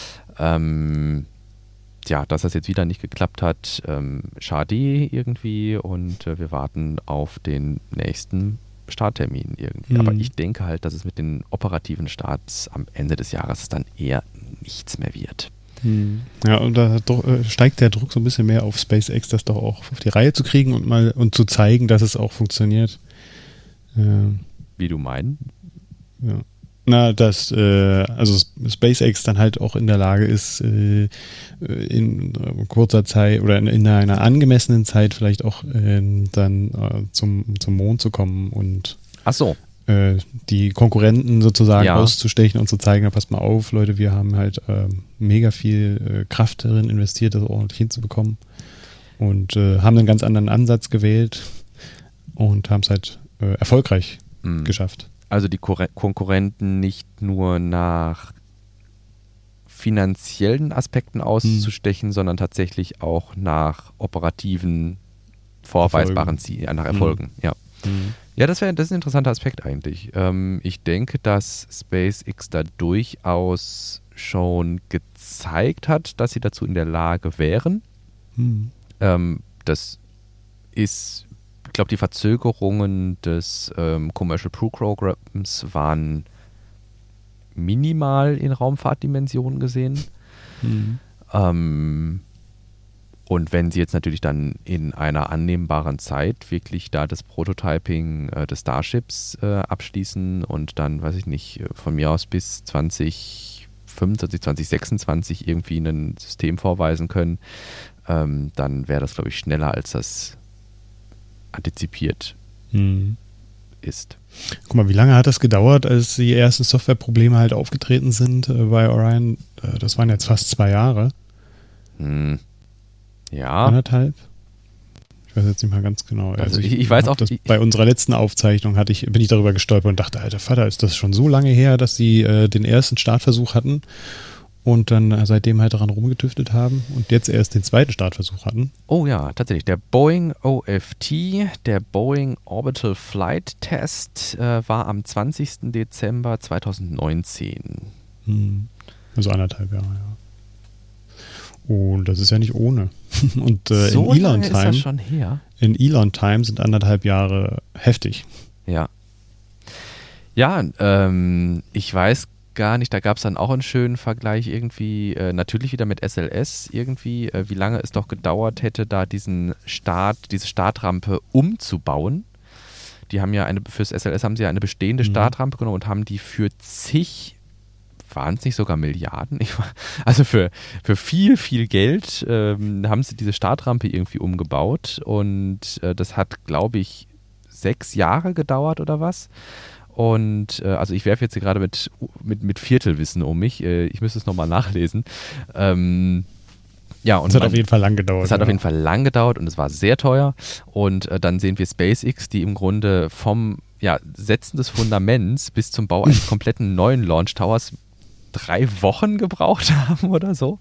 Ähm, ja, dass das jetzt wieder nicht geklappt hat, ähm, schade irgendwie und äh, wir warten auf den nächsten Starttermin irgendwie. Mhm. Aber ich denke halt, dass es mit den operativen Starts am Ende des Jahres dann eher nichts mehr wird. Mhm. Ja, und da steigt der Druck so ein bisschen mehr auf SpaceX, das doch auch auf die Reihe zu kriegen und mal und zu zeigen, dass es auch funktioniert. Ähm, Wie du meinen? Ja. Na, dass äh, also SpaceX dann halt auch in der Lage ist, äh, in kurzer Zeit oder in, in einer angemessenen Zeit vielleicht auch äh, dann äh, zum, zum Mond zu kommen und Ach so. äh, die Konkurrenten sozusagen ja. auszustechen und zu zeigen, passt mal auf, Leute, wir haben halt äh, mega viel äh, Kraft darin investiert, das ordentlich hinzubekommen und äh, haben einen ganz anderen Ansatz gewählt und haben es halt äh, erfolgreich mhm. geschafft. Also die Konkurrenten nicht nur nach finanziellen Aspekten auszustechen, hm. sondern tatsächlich auch nach operativen, vorweisbaren Zielen, nach Erfolgen. Hm. Ja. Hm. ja, das wäre das ist ein interessanter Aspekt eigentlich. Ähm, ich denke, dass SpaceX da durchaus schon gezeigt hat, dass sie dazu in der Lage wären. Hm. Ähm, das ist Ich glaube, die Verzögerungen des ähm, Commercial Crew Programs waren minimal in Raumfahrtdimensionen gesehen. Mhm. Ähm, und wenn sie jetzt natürlich dann in einer annehmbaren Zeit wirklich da das Prototyping äh, des Starships äh, abschließen und dann, weiß ich nicht, von mir aus bis zwanzig fünfundzwanzig, zwanzig sechsundzwanzig irgendwie ein System vorweisen können, ähm, dann wäre das, glaube ich, schneller als das antizipiert hm. ist. Guck mal, wie lange hat das gedauert, als die ersten Softwareprobleme halt aufgetreten sind äh, bei Orion? Äh, das waren jetzt fast zwei Jahre. Hm. Ja. Anderthalb? Ich weiß jetzt nicht mal ganz genau. Also, also ich, ich weiß auch, das, bei unserer letzten Aufzeichnung hatte ich, bin ich darüber gestolpert und dachte, alter Vater, ist das schon so lange her, dass sie äh, den ersten Startversuch hatten und dann seitdem halt daran rumgetüftelt haben und jetzt erst den zweiten Startversuch hatten. Oh ja, tatsächlich. Der Boeing O F T, der Boeing Orbital Flight Test, äh, war am zwanzigsten Dezember zweitausendneunzehn. Hm. Also anderthalb Jahre, ja. Und das ist ja nicht ohne. Und äh, so in Elon lange Time, ist das schon her. In Elon Time sind anderthalb Jahre heftig. Ja. Ja, ähm, ich weiß gar nicht, da gab es dann auch einen schönen Vergleich irgendwie, äh, natürlich wieder mit S L S irgendwie, äh, wie lange es doch gedauert hätte, da diesen Start, diese Startrampe umzubauen. Die haben ja eine, fürs S L S haben sie ja eine bestehende mhm. Startrampe genommen und haben die für zig, waren es nicht sogar Milliarden? Ich, also für, für viel, viel Geld ähm, haben sie diese Startrampe irgendwie umgebaut und äh, das hat, glaube ich, sechs Jahre gedauert oder was. Und äh, also ich werfe jetzt hier gerade mit, mit, mit Viertelwissen um mich. Äh, ich müsste es nochmal nachlesen. Ähm, ja, und es hat man, auf jeden Fall lang gedauert. Es hat ja. auf jeden Fall lang gedauert und es war sehr teuer. Und äh, dann sehen wir SpaceX, die im Grunde vom ja, Setzen des Fundaments bis zum Bau eines kompletten neuen Launch Towers drei Wochen gebraucht haben oder so.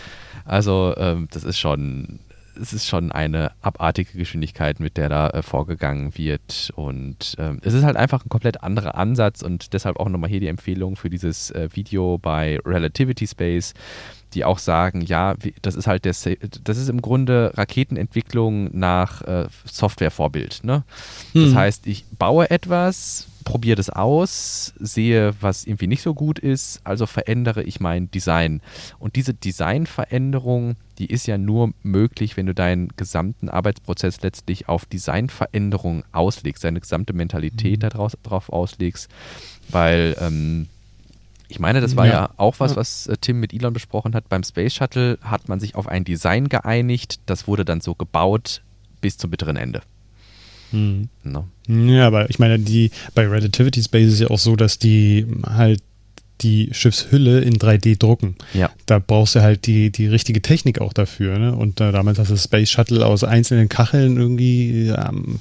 Also ähm, das ist schon, es ist schon eine abartige Geschwindigkeit, mit der da äh, vorgegangen wird. Und ähm, es ist halt einfach ein komplett anderer Ansatz und deshalb auch nochmal hier die Empfehlung für dieses äh, Video bei Relativity Space, die auch sagen, ja, das ist halt der, das ist im Grunde Raketenentwicklung nach äh, Softwarevorbild. Ne? Das Hm. heißt, ich baue etwas, probiere das aus, sehe, was irgendwie nicht so gut ist, also verändere ich mein Design. Und diese Designveränderung, die ist ja nur möglich, wenn du deinen gesamten Arbeitsprozess letztlich auf Designveränderung auslegst, deine gesamte Mentalität mhm. daraus, darauf auslegst, weil ähm, ich meine, das war ja, ja auch was, was äh, Tim mit Elon besprochen hat. Beim Space Shuttle hat man sich auf ein Design geeinigt, das wurde dann so gebaut bis zum bitteren Ende. Hm. No. Ja, aber ich meine, die bei Relativity Space ist ja auch so, dass die halt die Schiffshülle in drei D drucken. Ja. Da brauchst du halt die, die richtige Technik auch dafür. Ne? Und äh, damals hast du das Space Shuttle aus einzelnen Kacheln irgendwie ähm,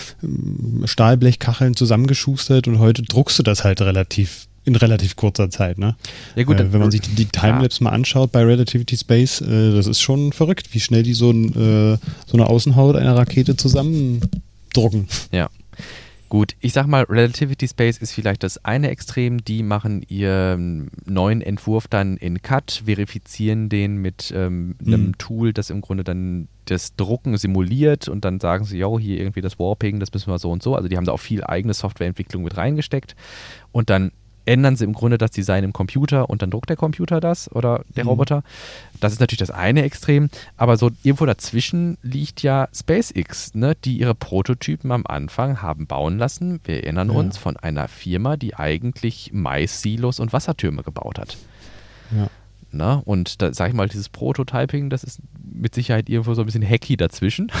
Stahlblechkacheln zusammengeschustert und heute druckst du das halt relativ in relativ kurzer Zeit, ne? Ja gut, äh, wenn man sich die, die Timelapse ja. mal anschaut bei Relativity Space, äh, das ist schon verrückt, wie schnell die so, ein, äh, so eine Außenhaut einer Rakete zusammendrucken. Ja. Gut, ich sag mal, Relativity Space ist vielleicht das eine Extrem, die machen ihren neuen Entwurf dann in C A D, verifizieren den mit ähm, einem mhm. Tool, das im Grunde dann das Drucken simuliert und dann sagen sie, jo, hier irgendwie das Warping, das müssen wir so und so. Also die haben da auch viel eigene Softwareentwicklung mit reingesteckt und dann ändern sie im Grunde das Design im Computer und dann druckt der Computer das oder der mhm. Roboter. Das ist natürlich das eine Extrem, aber so irgendwo dazwischen liegt ja SpaceX, ne, die ihre Prototypen am Anfang haben bauen lassen. Wir erinnern ja. uns von einer Firma, die eigentlich Mais-Silos und Wassertürme gebaut hat. Ja. Na, und da sage ich mal, dieses Prototyping, das ist mit Sicherheit irgendwo so ein bisschen hacky dazwischen.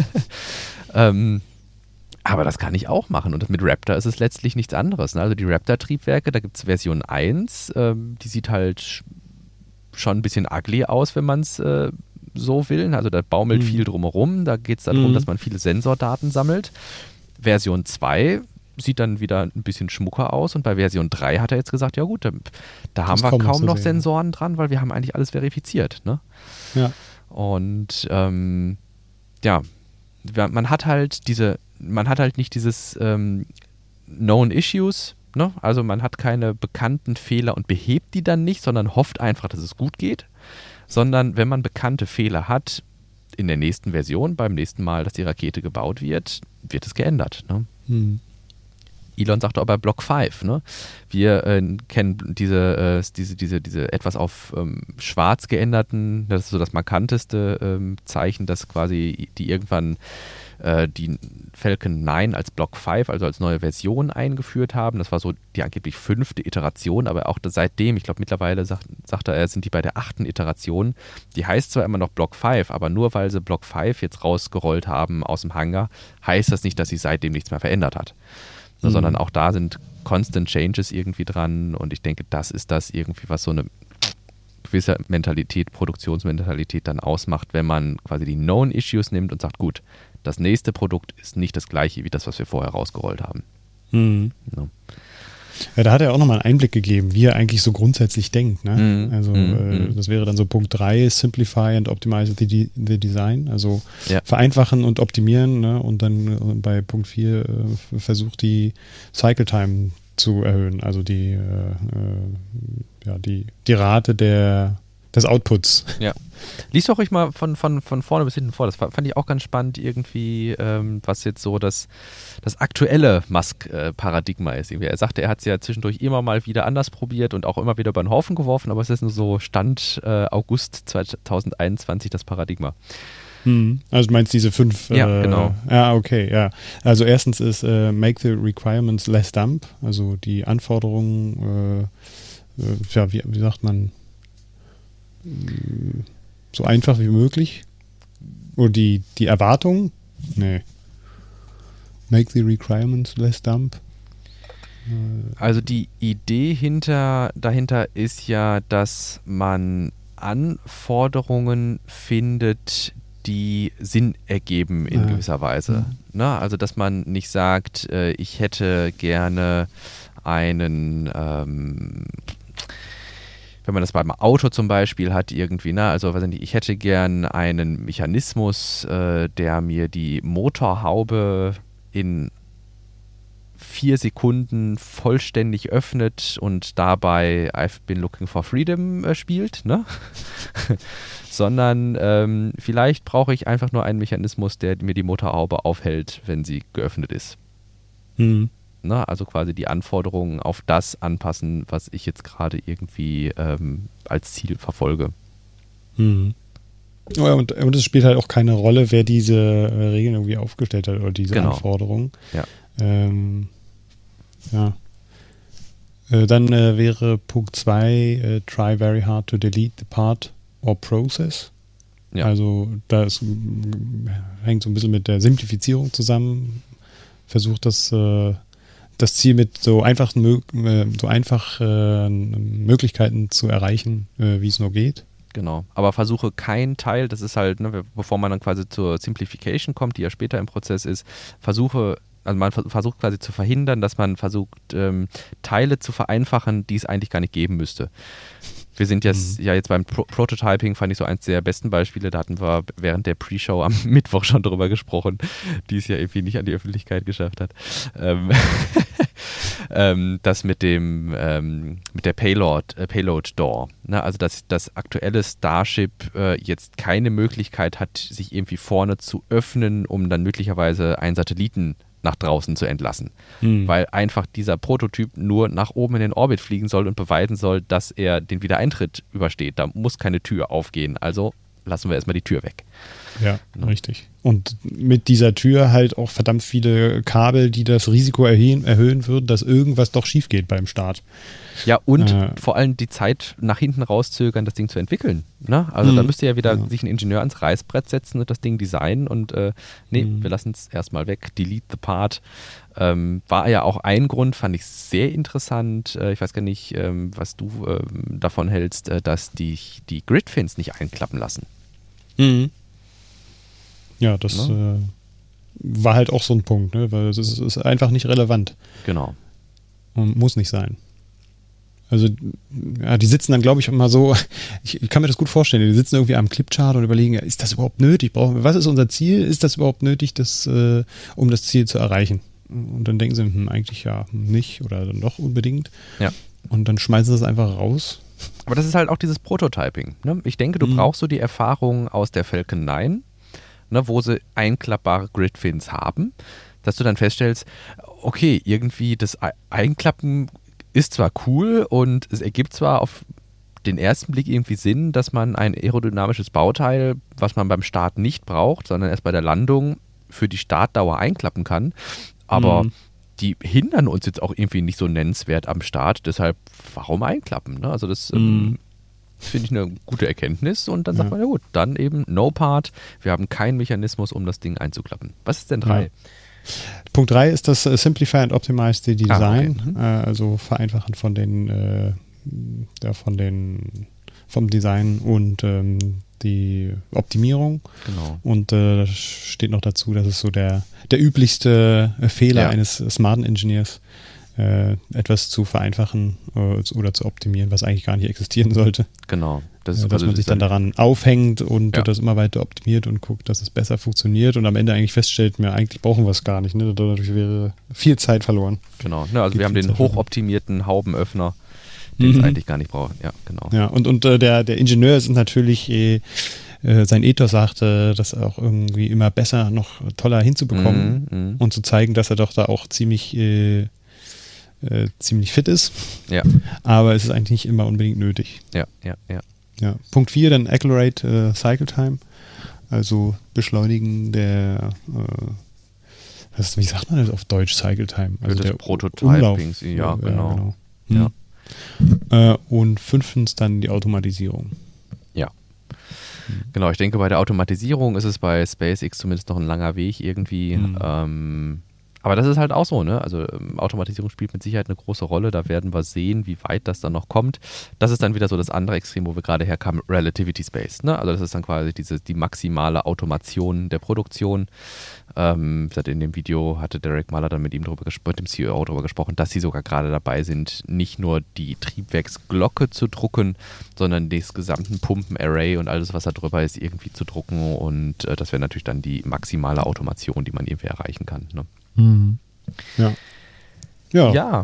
ähm, Aber das kann ich auch machen und mit Raptor ist es letztlich nichts anderes. Ne? Also die Raptor-Triebwerke, da gibt es Version eins, ähm, die sieht halt schon ein bisschen ugly aus, wenn man es äh, so will. Also da baumelt mhm. viel drumherum, da geht es darum, mhm. dass man viele Sensordaten sammelt. Version zwei sieht dann wieder ein bisschen schmucker aus und bei Version drei hat er jetzt gesagt, ja gut, da, da haben wir kaum noch sehen. Sensoren dran, weil wir haben eigentlich alles verifiziert. Ne? Ja. Und ähm, ja, man hat halt diese Man hat halt nicht dieses ähm, Known Issues, ne? Also man hat keine bekannten Fehler und behebt die dann nicht, sondern hofft einfach, dass es gut geht, sondern wenn man bekannte Fehler hat, in der nächsten Version, beim nächsten Mal, dass die Rakete gebaut wird, wird es geändert. Ne? Hm. Elon sagte auch bei Block fünf, ne? Wir äh, kennen diese, äh, diese, diese, diese etwas auf ähm, schwarz geänderten, das ist so das markanteste ähm, Zeichen, dass quasi die irgendwann äh, die Falcon neun als Block fünf, also als neue Version eingeführt haben. Das war so die angeblich fünfte Iteration, aber auch seitdem, ich glaube mittlerweile sagt, sagt er, sind die bei der achten Iteration. Die heißt zwar immer noch Block fünf, aber nur weil sie Block fünf jetzt rausgerollt haben aus dem Hangar, heißt das nicht, dass sich seitdem nichts mehr verändert hat. Mhm. Sondern auch da sind Constant Changes irgendwie dran und ich denke, das ist das irgendwie, was so eine gewisse Mentalität, Produktionsmentalität dann ausmacht, wenn man quasi die Known Issues nimmt und sagt, gut, das nächste Produkt ist nicht das gleiche wie das, was wir vorher rausgerollt haben. Mhm. Ja. Ja, da hat er auch nochmal einen Einblick gegeben, wie er eigentlich so grundsätzlich denkt. Ne? Mhm. Also mhm. äh, das wäre dann so Punkt drei, Simplify and Optimize the, the Design. Also ja. vereinfachen und optimieren. Ne? Und dann äh, bei Punkt vier äh, versucht die Cycle Time zu erhöhen. Also die, äh, äh, ja, die, die Rate der, des Outputs. Ja. Lies doch ruhig mal von, von, von vorne bis hinten vor. Das fand ich auch ganz spannend irgendwie, ähm, was jetzt so das, das aktuelle Musk-Paradigma ist. Er sagte, er hat es ja zwischendurch immer mal wieder anders probiert und auch immer wieder über den Haufen geworfen, aber es ist nur so Stand äh, August zweitausendeinundzwanzig das Paradigma. Hm. Also du meinst diese fünf? Ja, äh, genau. Ja, okay, ja. Also erstens ist äh, make the requirements less dumb, also die Anforderungen, äh, äh, ja, wie, wie sagt man, so einfach wie möglich. Oder die, die Erwartung? Nee. make the requirements less dumb. Also die Idee hinter, dahinter ist ja, dass man Anforderungen findet, die Sinn ergeben in ja. gewisser Weise. Mhm. Ne? Also dass man nicht sagt, äh, ich hätte gerne einen, ähm, wenn man das beim Auto zum Beispiel hat irgendwie, ne? Also weiß ich nicht, ich hätte gern einen Mechanismus, äh, der mir die Motorhaube in vier Sekunden vollständig öffnet und dabei I've been looking for freedom äh, spielt, ne? Sondern ähm, vielleicht brauche ich einfach nur einen Mechanismus, der mir die Motorhaube aufhält, wenn sie geöffnet ist. Mhm. Ne? Also quasi die Anforderungen auf das anpassen, was ich jetzt gerade irgendwie ähm, als Ziel verfolge. Mhm. Ja, und, und es spielt halt auch keine Rolle, wer diese äh, Regeln irgendwie aufgestellt hat oder diese genau. Anforderungen. Ja. Ähm, ja. Äh, dann äh, wäre Punkt zwei, äh, try very hard to delete the part or process. Ja. Also das hängt so ein bisschen mit der Simplifizierung zusammen. Versucht das, äh, das Ziel mit so einfachen äh, so einfach äh, Möglichkeiten zu erreichen, äh, wie es nur geht. Genau, aber versuche keinen Teil, das ist halt, ne, bevor man dann quasi zur Simplification kommt, die ja später im Prozess ist, versuche, also man versucht quasi zu verhindern, dass man versucht, ähm, Teile zu vereinfachen, die es eigentlich gar nicht geben müsste. Wir sind jetzt, mhm. ja jetzt beim Pro- Prototyping, fand ich so eins der besten Beispiele, da hatten wir während der Pre-Show am Mittwoch schon drüber gesprochen, die es ja irgendwie nicht an die Öffentlichkeit geschafft hat. Ähm, ähm, das mit dem, ähm, mit der Payload, äh, Payload Door. Ne? Also dass das aktuelle Starship äh, jetzt keine Möglichkeit hat, sich irgendwie vorne zu öffnen, um dann möglicherweise einen Satelliten nach draußen zu entlassen. Hm. Weil einfach dieser Prototyp nur nach oben in den Orbit fliegen soll und beweisen soll, dass er den Wiedereintritt übersteht. Da muss keine Tür aufgehen. Also lassen wir erstmal die Tür weg. Ja, ja, richtig. Und mit dieser Tür halt auch verdammt viele Kabel, die das Risiko erhöhen, erhöhen würden, dass irgendwas doch schief geht beim Start. Ja, und äh, vor allem die Zeit nach hinten rauszögern, das Ding zu entwickeln. Ne? Also mhm. da müsste ja wieder ja. sich ein Ingenieur ans Reißbrett setzen und das Ding designen und äh, nee, mhm. wir lassen es erstmal weg, delete the part. Ähm, war ja auch ein Grund, fand ich sehr interessant. Äh, ich weiß gar nicht, ähm, was du ähm, davon hältst, äh, dass die, die Gridfins nicht einklappen lassen. Mhm. Ja, das ne? äh, war halt auch so ein Punkt, ne? Weil es ist, ist einfach nicht relevant. Genau. Und muss nicht sein. Also, ja, die sitzen dann, glaube ich, immer so, ich, ich kann mir das gut vorstellen, die sitzen irgendwie am Clipchart und überlegen, ist das überhaupt nötig? Brauchen, was ist unser Ziel? Ist das überhaupt nötig, das, äh, um das Ziel zu erreichen? Und dann denken sie, hm, eigentlich ja nicht oder dann doch unbedingt. Ja. Und dann schmeißen sie es einfach raus. Aber das ist halt auch dieses Prototyping. Ne? Ich denke, du mhm. brauchst so die Erfahrung aus der Falcon neun, ne, wo sie einklappbare Gridfins haben, dass du dann feststellst, okay, irgendwie das Einklappen ist zwar cool und es ergibt zwar auf den ersten Blick irgendwie Sinn, dass man ein aerodynamisches Bauteil, was man beim Start nicht braucht, sondern erst bei der Landung für die Startdauer einklappen kann, aber mhm. die hindern uns jetzt auch irgendwie nicht so nennenswert am Start, deshalb warum einklappen? Ne? Also das mhm. ähm, finde ich eine gute Erkenntnis und dann ja. sagt man, ja gut, dann eben no part, wir haben keinen Mechanismus, um das Ding einzuklappen. Was ist denn drei? Ja. Punkt drei ist das uh, Simplify and Optimize the Design, ah, okay. äh, also Vereinfachen von den, äh, ja, von den vom Design und ähm, die Optimierung. Genau. Und äh, da steht noch dazu, dass es so der, der üblichste äh, Fehler ja. eines smarten Engineers, äh, etwas zu vereinfachen äh, oder zu optimieren, was eigentlich gar nicht existieren sollte. Genau. Das ist, äh, dass man sich dann daran aufhängt und ja. das immer weiter optimiert und guckt, dass es besser funktioniert und am Ende eigentlich feststellt, ja, eigentlich brauchen wir es gar nicht. Ne? Dadurch wäre viel Zeit verloren. Genau. Ja, also Geht wir haben den Zeit hochoptimierten Haubenöffner, den es mhm. eigentlich gar nicht braucht. Ja, genau. Ja, und, und äh, der, der Ingenieur ist natürlich, äh, äh, sein Ethos sagt, äh, das auch irgendwie immer besser, noch toller hinzubekommen mhm, und zu zeigen, dass er doch da auch ziemlich äh, äh, ziemlich fit ist. Ja. Aber es ist eigentlich nicht immer unbedingt nötig. Ja, ja, ja. Ja. Punkt vier, dann Accelerate äh, Cycle Time, also Beschleunigen der, äh, was, wie sagt man das auf Deutsch, Cycle Time? Also des der Prototypings, ja, ja, genau. genau. Hm. Ja. Äh, und fünftens dann die Automatisierung. Ja. Hm. Genau, ich denke, bei der Automatisierung ist es bei SpaceX zumindest noch ein langer Weg irgendwie. Hm. Ähm, Aber das ist halt auch so, ne? Also ähm, Automatisierung spielt mit Sicherheit eine große Rolle. Da werden wir sehen, wie weit das dann noch kommt. Das ist dann wieder so das andere Extrem, wo wir gerade herkamen, Relativity Space. Ne? Also das ist dann quasi diese, die maximale Automation der Produktion. Ähm, in dem Video hatte Derek Muller dann mit ihm drüber gesprochen, mit dem C E O darüber gesprochen, dass sie sogar gerade dabei sind, nicht nur die Triebwerksglocke zu drucken, sondern das gesamten Pumpen-Array und alles, was da drüber ist, irgendwie zu drucken. Und äh, das wäre natürlich dann die maximale Automation, die man irgendwie erreichen kann. Ne? Mhm. Ja. Ja. Ja.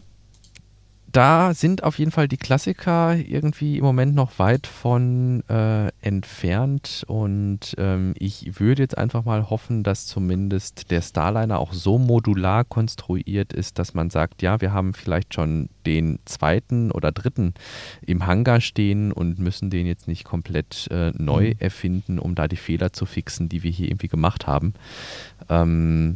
Da sind auf jeden Fall die Klassiker irgendwie im Moment noch weit von äh, entfernt und ähm, ich würde jetzt einfach mal hoffen, dass zumindest der Starliner auch so modular konstruiert ist, dass man sagt, ja, wir haben vielleicht schon den zweiten oder dritten im Hangar stehen und müssen den jetzt nicht komplett äh, neu mhm. erfinden, um da die Fehler zu fixen, die wir hier irgendwie gemacht haben. Ähm,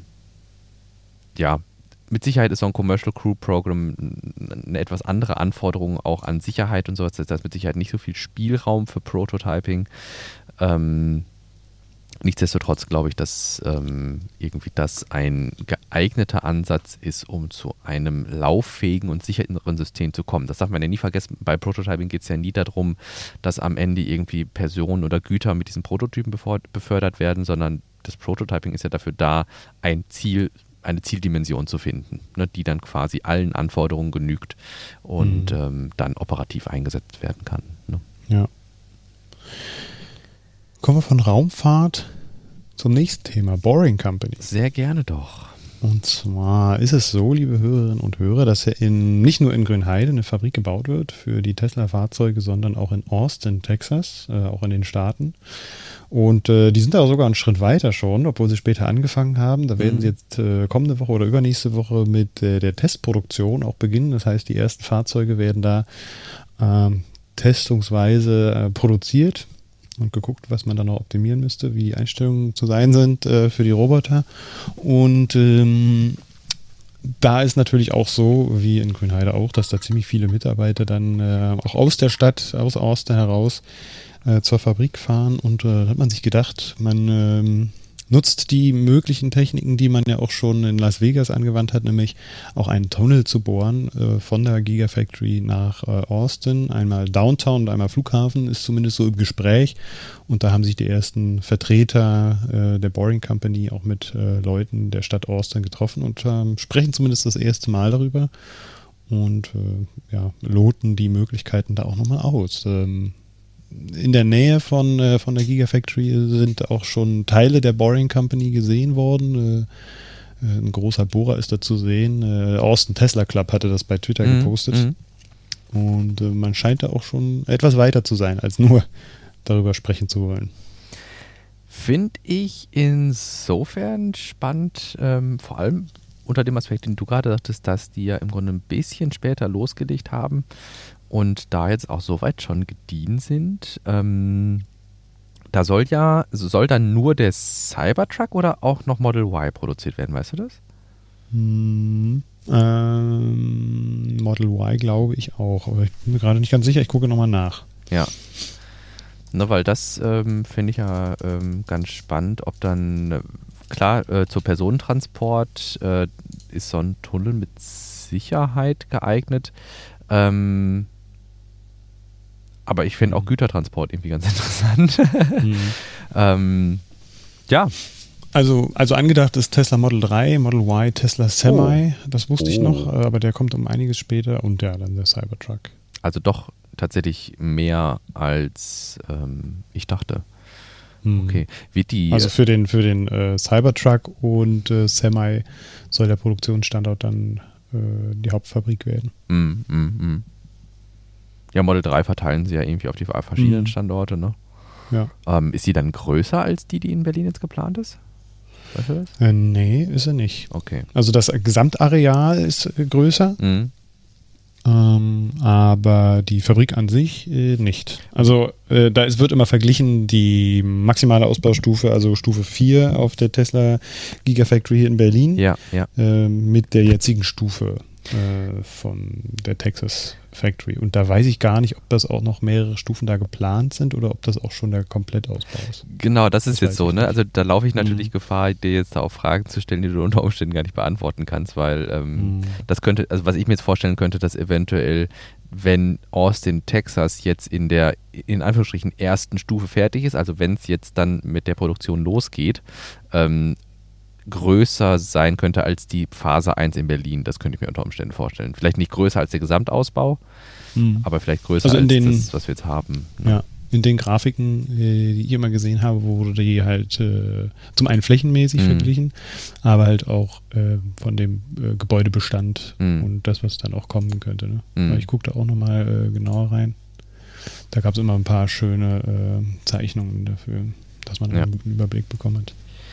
ja, mit Sicherheit ist so ein Commercial Crew Program eine etwas andere Anforderung auch an Sicherheit und sowas. Das heißt mit Sicherheit nicht so viel Spielraum für Prototyping. Ähm, nichtsdestotrotz glaube ich, dass ähm, irgendwie das ein geeigneter Ansatz ist, um zu einem lauffähigen und sicheren System zu kommen. Das darf man ja nie vergessen. Bei Prototyping geht es ja nie darum, dass am Ende irgendwie Personen oder Güter mit diesen Prototypen befördert werden, sondern das Prototyping ist ja dafür da, ein Ziel eine Zieldimension zu finden, ne, die dann quasi allen Anforderungen genügt und mhm. ähm, dann operativ eingesetzt werden kann. Ne? Ja. Kommen wir von Raumfahrt zum nächsten Thema, Boring Company. Sehr gerne doch. Und zwar ist es so, liebe Hörerinnen und Hörer, dass ja in, nicht nur in Grünheide eine Fabrik gebaut wird für die Tesla-Fahrzeuge, sondern auch in Austin, Texas, äh, auch in den Staaten. Und äh, die sind da sogar einen Schritt weiter schon, obwohl sie später angefangen haben. Da werden mhm. sie jetzt äh, kommende Woche oder übernächste Woche mit äh, der Testproduktion auch beginnen. Das heißt, die ersten Fahrzeuge werden da ähm, testungsweise äh, produziert und geguckt, was man da noch optimieren müsste, wie die Einstellungen zu sein sind äh, für die Roboter. Und ähm, da ist natürlich auch so, wie in Grünheide auch, dass da ziemlich viele Mitarbeiter dann äh, auch aus der Stadt, aus Austin heraus äh, zur Fabrik fahren. Und äh, da hat man sich gedacht, man ähm, nutzt die möglichen Techniken, die man ja auch schon in Las Vegas angewandt hat, nämlich auch einen Tunnel zu bohren äh, von der Gigafactory nach äh, Austin. Einmal Downtown und einmal Flughafen ist zumindest so im Gespräch. Und da haben sich die ersten Vertreter äh, der Boring Company auch mit äh, Leuten der Stadt Austin getroffen und äh, sprechen zumindest das erste Mal darüber und äh, ja, loten die Möglichkeiten da auch nochmal aus. Ähm, In der Nähe von, äh, von der Gigafactory sind auch schon Teile der Boring Company gesehen worden. Äh, äh, ein großer Bohrer ist da zu sehen. Äh, Austin Tesla Club hatte das bei Twitter mhm, gepostet. Mhm. Und äh, man scheint da auch schon etwas weiter zu sein, als nur darüber sprechen zu wollen. Finde ich insofern spannend, ähm, vor allem unter dem Aspekt, den du gerade sagtest, dass die ja im Grunde ein bisschen später losgelegt haben und da jetzt auch soweit schon gediehen sind. Ähm, da soll ja, soll dann nur der Cybertruck oder auch noch Model Y produziert werden, weißt du das? Hm, ähm, Model Y glaube ich auch, aber ich bin mir gerade nicht ganz sicher, ich gucke nochmal nach. Ja. Ne, weil das ähm, finde ich ja ähm, ganz spannend, ob dann, äh, klar, äh, zur Personentransport äh, ist so ein Tunnel mit Sicherheit geeignet. Ähm, aber ich finde auch Gütertransport irgendwie ganz interessant. Mhm. ähm, ja. Also, also angedacht ist Tesla Model drei, Model Y, Tesla Semi, oh. das wusste oh. ich noch, aber der kommt um einiges später und ja, dann der Cybertruck. Also doch tatsächlich mehr als ähm, ich dachte. Hm. Okay. Wird die, also für den, für den äh, Cybertruck und äh, Semi soll der Produktionsstandort dann äh, die Hauptfabrik werden. Mm, mm, mm. Ja, Model drei verteilen sie ja irgendwie auf die verschiedenen mm. Standorte, ne? Ja. Ähm, ist sie dann größer als die, die in Berlin jetzt geplant ist? Weißt du das? Äh, nee, ist sie nicht. Okay. Also das Gesamtareal ist äh, größer. Mhm. Ähm, aber die Fabrik an sich äh, nicht. Also äh, da ist, wird immer verglichen die maximale Ausbaustufe, also Stufe vier auf der Tesla Gigafactory hier in Berlin, ja, ja. Äh, mit der jetzigen Stufe. äh, von der Texas Factory. Und da weiß ich gar nicht, ob das auch noch mehrere Stufen da geplant sind oder ob das auch schon der Komplettausbau ist. Genau, das ist Das jetzt so, ne? nicht. Also da laufe ich natürlich Mhm. Gefahr, dir jetzt da auch Fragen zu stellen, die du unter Umständen gar nicht beantworten kannst, weil ähm, Mhm. das könnte, also was ich mir jetzt vorstellen könnte, dass eventuell, wenn Austin, Texas jetzt in der, in Anführungsstrichen, ersten Stufe fertig ist, also wenn es jetzt dann mit der Produktion losgeht, ähm, größer sein könnte als die Phase eins in Berlin. Das könnte ich mir unter Umständen vorstellen. Vielleicht nicht größer als der Gesamtausbau, Mhm. aber vielleicht größer Also in als den- das, was wir jetzt haben. Ne? Ja, in den Grafiken, äh, die ich immer gesehen habe, wurde die halt äh, zum einen flächenmäßig Mhm. verglichen, aber halt auch äh, von dem äh, Gebäudebestand Mhm. und das, was dann auch kommen könnte. Ne? Mhm. Aber ich gucke da auch nochmal äh, genauer rein. Da gab es immer ein paar schöne äh, Zeichnungen dafür, dass man Ja. einen guten Überblick bekommt.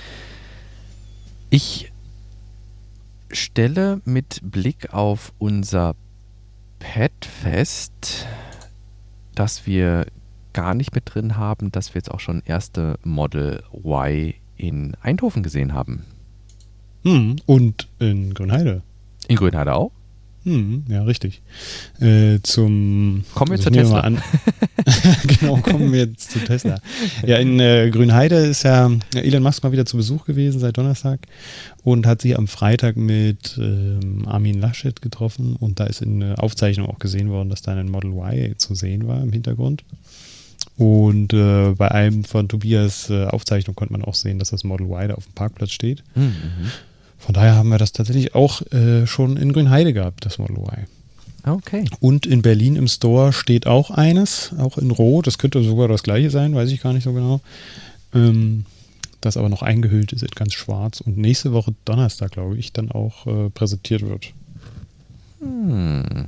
Ich stelle mit Blick auf unser Pad fest, dass wir gar nicht mit drin haben, dass wir jetzt auch schon erste Model Y in Eindhoven gesehen haben. Hm. Und in Grünheide. In Grünheide auch? Hm, ja, richtig. Äh, zum Kommen wir also zur ich nehme Tesla. mal an. Genau, kommen wir jetzt zu Tesla. Ja, in äh, Grünheide ist ja Elon Musk mal wieder zu Besuch gewesen seit Donnerstag und hat sich am Freitag mit ähm, Armin Laschet getroffen und da ist in der Aufzeichnung auch gesehen worden, dass da ein Model Y zu sehen war im Hintergrund. Und äh, bei einem von Tobias äh, Aufzeichnung konnte man auch sehen, dass das Model Y da auf dem Parkplatz steht. Mhm. Von daher haben wir das tatsächlich auch äh, schon in Grünheide gehabt, das Model Y. Okay. Und in Berlin im Store steht auch eines, auch in Rot. Das könnte sogar das gleiche sein, weiß ich gar nicht so genau. Ähm, das aber noch eingehüllt ist in ganz schwarz und nächste Woche Donnerstag, glaube ich, dann auch äh, präsentiert wird. Hm.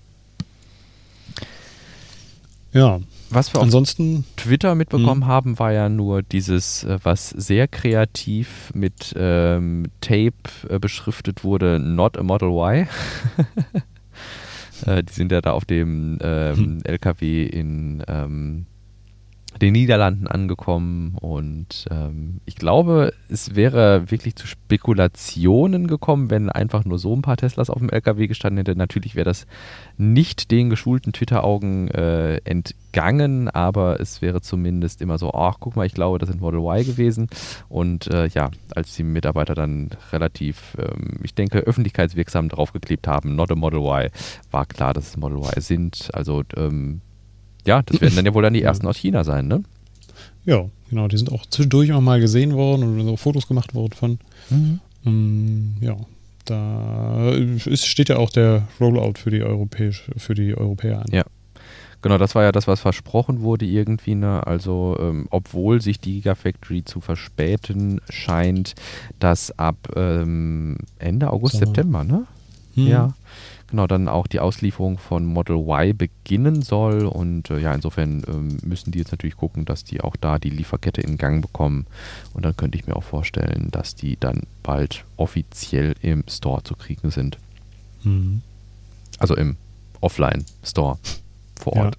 Ja, Was wir auf ansonsten, Twitter mitbekommen Mhm. haben, war ja nur dieses, äh, was sehr kreativ mit ähm, Tape äh, beschriftet wurde, Not a Model Y. äh, die sind ja da auf dem ähm, Hm. L K W in ähm, den Niederlanden angekommen und ähm, ich glaube, es wäre wirklich zu Spekulationen gekommen, wenn einfach nur so ein paar Teslas auf dem L K W gestanden hätte. Natürlich wäre das nicht den geschulten Twitter-Augen äh, entgangen, aber es wäre zumindest immer so, ach, guck mal, ich glaube, das sind Model Y gewesen. Und äh, ja, als die Mitarbeiter dann relativ, ähm, ich denke, öffentlichkeitswirksam draufgeklebt haben, not a Model Y, war klar, dass es Model Y sind. Also ähm, ja, das werden dann ja wohl dann die ersten aus China sein, ne? ja, genau, die sind auch zwischendurch auch mal gesehen worden und so Fotos gemacht worden von. Mhm. Ähm, ja, da ist, steht ja auch der Rollout für die, Europäisch, für die Europäer an. Ja. Genau, das war ja das, was versprochen wurde irgendwie, ne? Also ähm, obwohl sich die Gigafactory zu verspäten scheint, dass ab ähm, Ende August, Sommer. September, ne? Hm. Ja, genau, dann auch die Auslieferung von Model Y beginnen soll und äh, ja, insofern ähm, müssen die jetzt natürlich gucken, dass die auch da die Lieferkette in Gang bekommen und dann könnte ich mir auch vorstellen, dass die dann bald offiziell im Store zu kriegen sind. Hm. Also im Offline-Store vor Ja. Ort.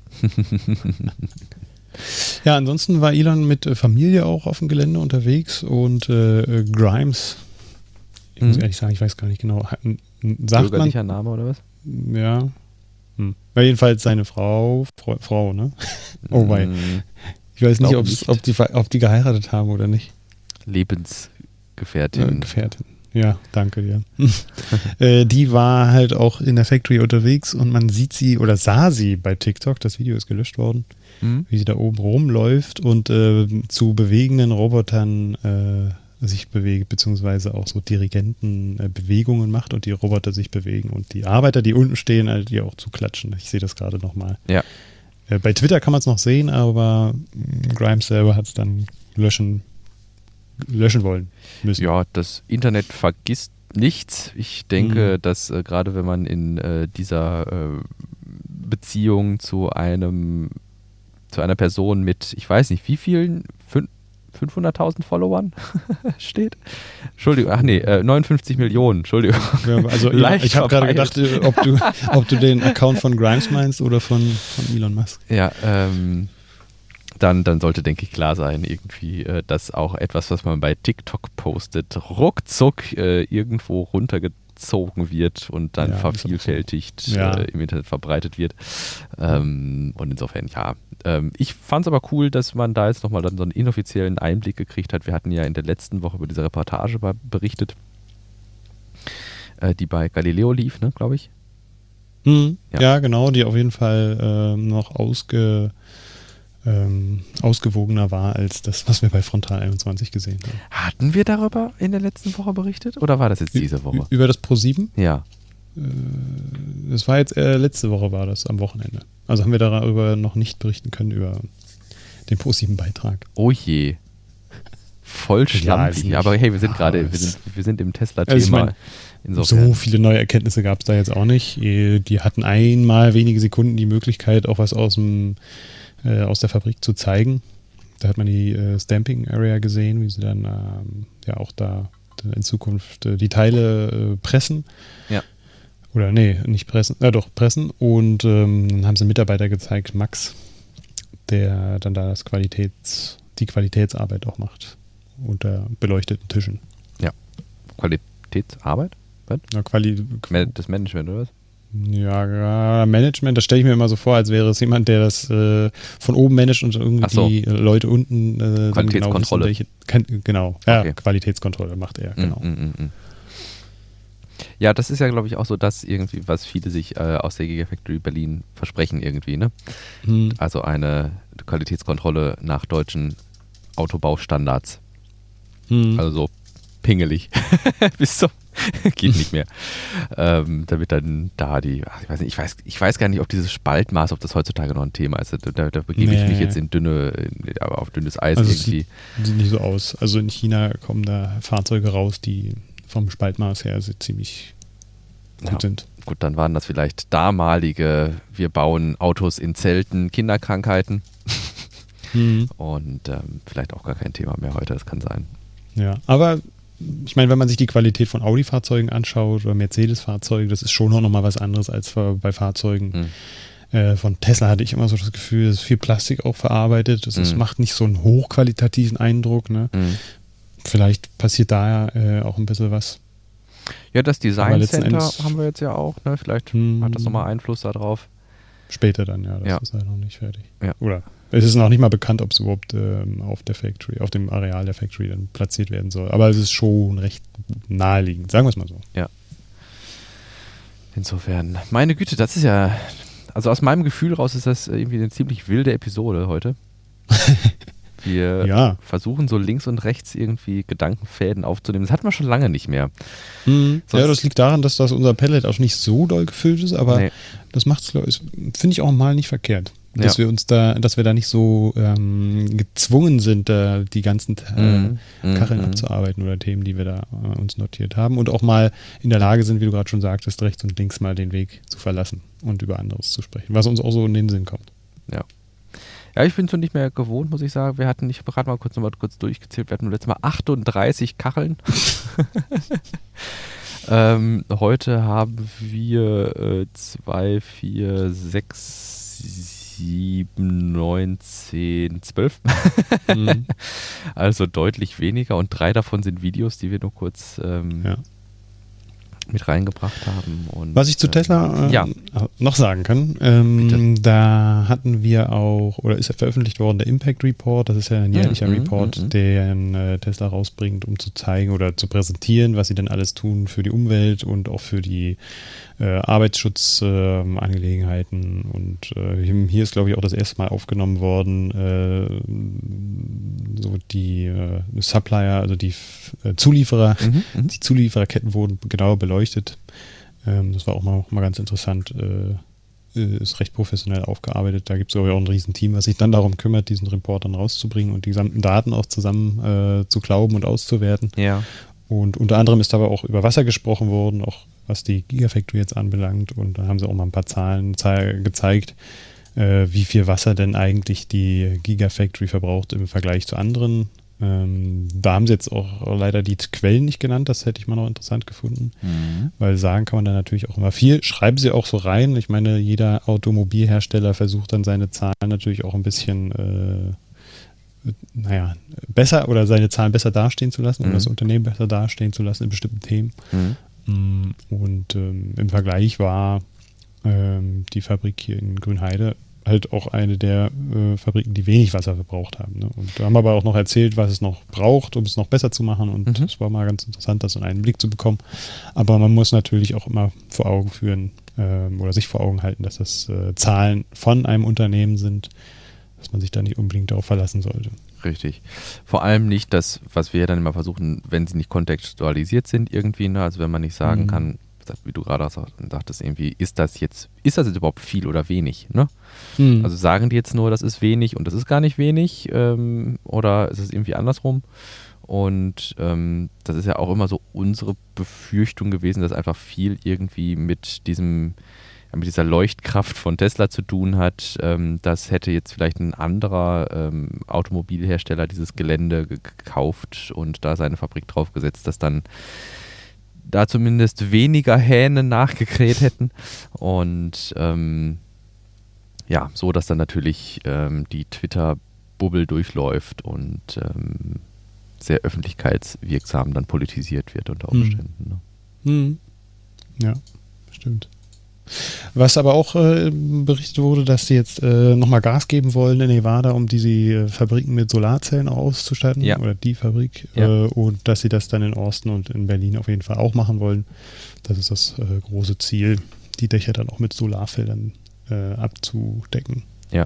Ja, ansonsten war Elon mit äh, Familie auch auf dem Gelände unterwegs und äh, äh, Grimes, ich muss Mhm. ehrlich sagen, ich weiß gar nicht genau, hat, n- n- sagt man, Bürgerlicher Name oder was? ja, hm. War jedenfalls seine Frau, Frau, Frau ne? Oh wei. Mm, Ich weiß nicht, Glaub ob's- nicht. ob die, ver- ob die geheiratet haben oder nicht. Lebensgefährtin. Äh, Gefährtin. Ja, danke dir. äh, die war halt auch in der Factory unterwegs und man sieht sie oder sah sie bei TikTok, das Video ist gelöscht worden, Hm? wie sie da oben rumläuft und äh, zu bewegenden Robotern äh, sich bewegt, beziehungsweise auch so Dirigenten äh, Bewegungen macht und die Roboter sich bewegen und die Arbeiter, die unten stehen, halt die auch zu klatschen. Ich sehe das gerade nochmal. Ja. Äh, bei Twitter kann man es noch sehen, aber mh, Grimes selber hat es dann löschen, löschen wollen müssen. Ja, das Internet vergisst nichts. Ich denke, Mhm. dass äh, gerade wenn man in äh, dieser äh, Beziehung zu einem zu einer Person mit, ich weiß nicht, wie vielen, Fün- fünfhunderttausend Followern steht? Entschuldigung, ach nee, äh, neunundfünfzig Millionen, Entschuldigung. Ja, also ja, Leicht ich habe gerade verpeilt. gedacht, äh, ob du, ob du den Account von Grimes meinst oder von, von Elon Musk. Ja, ähm, dann, dann sollte, denke ich, klar sein, irgendwie, äh, dass auch etwas, was man bei TikTok postet, ruckzuck äh, irgendwo runterge gezogen wird und dann Ja, vervielfältigt so. ja. äh, im Internet verbreitet wird. Ähm, und insofern, ja. Ähm, ich fand es aber cool, dass man da jetzt nochmal dann so einen inoffiziellen Einblick gekriegt hat. Wir hatten ja in der letzten Woche über diese Reportage berichtet, äh, die bei Galileo lief, ne, glaube ich. Hm, Ja. ja. genau, die auf jeden Fall äh, noch ausge, ähm, ausgewogener war als das, was wir bei Frontal einundzwanzig gesehen haben. Hatten wir darüber in der letzten Woche berichtet oder war das jetzt diese Woche? Ü- über das Pro sieben? Ja. Äh, das war jetzt, äh, letzte Woche war das, am Wochenende. Also haben wir darüber noch nicht berichten können, über den Pro sieben Beitrag. Oh je. Voll schlampig. Ja, aber hey, wir sind ah, gerade, wir sind, wir sind im Tesla-Thema. Also ich mein, Insofern. So viele neue Erkenntnisse gab es da jetzt auch nicht. Die hatten einmal wenige Sekunden die Möglichkeit, auch was aus dem äh, aus der Fabrik zu zeigen. Da hat man die äh, Stamping Area gesehen, wie sie dann ähm, ja auch da in Zukunft äh, die Teile äh, pressen. Ja. Oder nee, nicht pressen, äh, doch pressen. Und ähm, dann haben sie einen Mitarbeiter gezeigt, Max, der dann da das Qualitäts, die Qualitätsarbeit auch macht unter beleuchteten Tischen. Ja. Qualitätsarbeit? Was? Ja, Quali das Management, oder was? Ja, Management, das stelle ich mir immer so vor, als wäre es jemand, der das äh, von oben managt und irgendwie so. die Leute unten äh, Qualitätskontrolle. Genau, wissen, welche, kann, genau. Ja, Okay. Qualitätskontrolle macht er, genau. Mm, mm, mm. Ja, das ist ja, glaube ich, auch so das irgendwie, was viele sich äh, aus der Gigafactory Berlin versprechen irgendwie, ne? Hm. Also eine Qualitätskontrolle nach deutschen Autobaustandards. Hm. Also so pingelig. Bis zum geht nicht mehr. Ähm, damit dann da die, ach, ich weiß nicht, ich weiß, ich weiß gar nicht, ob dieses Spaltmaß, ob das heutzutage noch ein Thema ist. Da, da begebe Nee. ich mich jetzt in dünne, in, aber auf dünnes Eis Also es irgendwie. sieht, sieht nicht so aus. Also in China kommen da Fahrzeuge raus, die vom Spaltmaß her so ziemlich gut Ja. sind. Gut, dann waren das vielleicht damalige, wir bauen Autos in Zelten, Kinderkrankheiten Hm. und ähm, vielleicht auch gar kein Thema mehr heute, das kann sein. Ja, aber ich meine, wenn man sich die Qualität von Audi-Fahrzeugen anschaut oder Mercedes-Fahrzeuge, das ist schon noch mal was anderes als bei Fahrzeugen. Hm. Äh, von Tesla hatte ich immer so das Gefühl, es ist viel Plastik auch verarbeitet. Das ist, Mhm. macht nicht so einen hochqualitativen Eindruck. Ne? Mhm. Vielleicht passiert da äh, auch ein bisschen was. Ja, das Aber Design letzten Center Endes- haben wir jetzt ja auch, ne? Vielleicht Hm. hat das nochmal Einfluss darauf. Später dann, ja. Das Ja. ist halt noch nicht fertig. Ja. Oder es ist noch nicht mal bekannt, ob es überhaupt ähm, auf der Factory, auf dem Areal der Factory dann platziert werden soll. Aber es ist schon recht naheliegend, sagen wir es mal so. Insofern, meine Güte, das ist ja, also aus meinem Gefühl raus ist das irgendwie eine ziemlich wilde Episode heute. Wir Ja. versuchen so links und rechts irgendwie Gedankenfäden aufzunehmen. Das hatten wir schon lange nicht mehr. Mhm. Sonst- Ja, das liegt daran, dass das unser Pellet auch nicht so doll gefüllt ist, aber Nee. das macht es, finde ich, auch mal nicht verkehrt. Dass Ja. wir uns da, dass wir da nicht so ähm, gezwungen sind, da die ganzen äh, Mhm. Kacheln Mhm. abzuarbeiten oder Themen, die wir da äh, uns notiert haben und auch mal in der Lage sind, wie du gerade schon sagtest, rechts und links mal den Weg zu verlassen und über anderes zu sprechen, was uns auch so in den Sinn kommt. Ja, ich bin es so nicht mehr gewohnt, muss ich sagen. Wir hatten, ich habe gerade mal kurz, noch mal kurz durchgezählt, wir hatten letztes Mal achtunddreißig Kacheln. ähm, heute haben wir äh, zwei, vier, sechs, sieben, neun, zehn, zwölf. Mhm. Also deutlich weniger und drei davon sind Videos, die wir nur kurz ähm, Ja. mit reingebracht haben. Und, Was ich zu ähm, Tesla äh, ja. noch sagen kann, ähm, da hatten wir auch, oder ist ja veröffentlicht worden, der Impact Report, das ist ja ein jährlicher Mhm, Report, mhm. den äh, Tesla rausbringt, um zu zeigen oder zu präsentieren, was sie denn alles tun für die Umwelt und auch für die äh, Arbeitsschutzangelegenheiten. Äh, und äh, hier ist, glaube ich, auch das erste Mal aufgenommen worden, äh, so die äh, Supplier, also die äh, Zulieferer, Mhm, mhm. die Zuliefererketten wurden genauer beleuchtet. Ähm, das war auch mal, mal ganz interessant. Äh, ist recht professionell aufgearbeitet. Da gibt es auch ein Riesenteam, was sich dann darum kümmert, diesen Report dann rauszubringen und die gesamten Daten auch zusammen äh, zu glauben und auszuwerten. Ja. Und unter anderem ist aber auch über Wasser gesprochen worden, auch was die Gigafactory jetzt anbelangt. Und da haben sie auch mal ein paar Zahlen ze- gezeigt, äh, wie viel Wasser denn eigentlich die Gigafactory verbraucht im Vergleich zu anderen. Ähm, da haben sie jetzt auch leider die Quellen nicht genannt, das hätte ich mal noch interessant gefunden, Mhm. weil sagen kann man da natürlich auch immer viel. Schreiben sie auch so rein. Ich meine, jeder Automobilhersteller versucht dann seine Zahlen natürlich auch ein bisschen, äh, naja, besser oder seine Zahlen besser dastehen zu lassen Mhm. oder das Unternehmen besser dastehen zu lassen in bestimmten Themen. Mhm. Und ähm, im Vergleich war ähm, die Fabrik hier in Grünheide halt auch eine der äh, Fabriken, die wenig Wasser verbraucht haben. Ne? Und da haben wir aber auch noch erzählt, was es noch braucht, um es noch besser zu machen. Und es mhm. war mal ganz interessant, das in einen Blick zu bekommen. Aber man muss natürlich auch immer vor Augen führen ähm, oder sich vor Augen halten, dass das äh, Zahlen von einem Unternehmen sind, dass man sich da nicht unbedingt darauf verlassen sollte. Richtig. Vor allem nicht das, was wir dann immer versuchen, wenn sie nicht kontextualisiert sind irgendwie, ne? Also wenn man nicht sagen mhm. kann, wie du gerade sagtest, irgendwie, ist das jetzt, ist das jetzt überhaupt viel oder wenig, ne? Mhm. Also sagen die jetzt nur, das ist wenig und das ist gar nicht wenig, ähm, oder ist es irgendwie andersrum? Und ähm, das ist ja auch immer so unsere Befürchtung gewesen, dass einfach viel irgendwie mit diesem, mit dieser Leuchtkraft von Tesla zu tun hat. Ähm, das hätte jetzt vielleicht ein anderer ähm, Automobilhersteller dieses Gelände gekauft und da seine Fabrik draufgesetzt, dass dann da zumindest weniger Hähne nachgekräht hätten. Und ähm, ja, so, dass dann natürlich ähm, die Twitter-Bubble durchläuft und ähm, sehr öffentlichkeitswirksam dann politisiert wird unter Umständen. Hm. Ne? Hm. Ja, stimmt. Was aber auch äh, berichtet wurde, dass sie jetzt äh, nochmal Gas geben wollen in Nevada, um diese äh, Fabriken mit Solarzellen auszustatten, ja. oder die Fabrik, ja. äh, und dass sie das dann in Austin und in Berlin auf jeden Fall auch machen wollen. Das ist das äh, große Ziel, die Dächer dann auch mit Solarfeldern äh, abzudecken. Ja,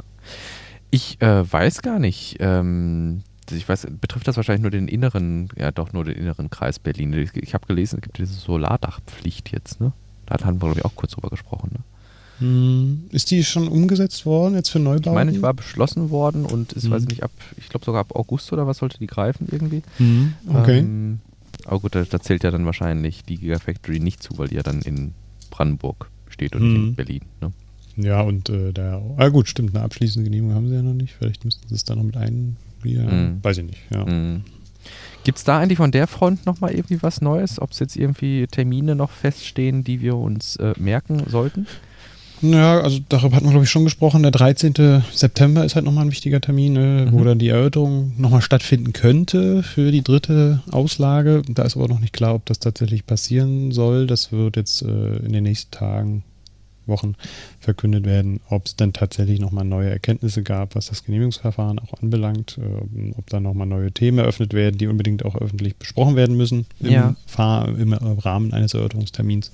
ich äh, weiß gar nicht, ähm, ich weiß, betrifft das wahrscheinlich nur den inneren, ja doch nur den inneren Kreis Berlin. Ich, ich habe gelesen, es gibt diese Solardachpflicht jetzt, ne? Da hatten wir, glaube ich, auch kurz drüber gesprochen. Ne? Ist die schon umgesetzt worden, jetzt für Neubauten? Ich meine, die war beschlossen worden und ist, hm. weiß ich nicht, ab, ich glaube sogar ab August oder was sollte die greifen irgendwie. Hm. Okay. Ähm, aber gut, da, da zählt ja dann wahrscheinlich die Gigafactory nicht zu, weil die ja dann in Brandenburg steht und hm. nicht in Berlin. Ne? Ja, und äh, da, ah gut, stimmt, eine abschließende Genehmigung haben sie ja noch nicht. Vielleicht müssten sie es da noch mit eingliedern. Hm. Weiß ich nicht, ja. Hm. Gibt es da eigentlich von der Front nochmal irgendwie was Neues? Ob es jetzt irgendwie Termine noch feststehen, die wir uns äh, merken sollten? Ja, also darüber hatten wir, glaube ich, schon gesprochen. Der dreizehnten September ist halt nochmal ein wichtiger Termin, ne, mhm. wo dann die Erörterung nochmal stattfinden könnte für die dritte Auslage. Da ist aber noch nicht klar, ob das tatsächlich passieren soll. Das wird jetzt äh, in den nächsten Tagen, Wochen verkündet werden, ob es dann tatsächlich nochmal neue Erkenntnisse gab, was das Genehmigungsverfahren auch anbelangt, äh, ob da nochmal neue Themen eröffnet werden, die unbedingt auch öffentlich besprochen werden müssen im, ja. Fahr-, im Rahmen eines Erörterungstermins.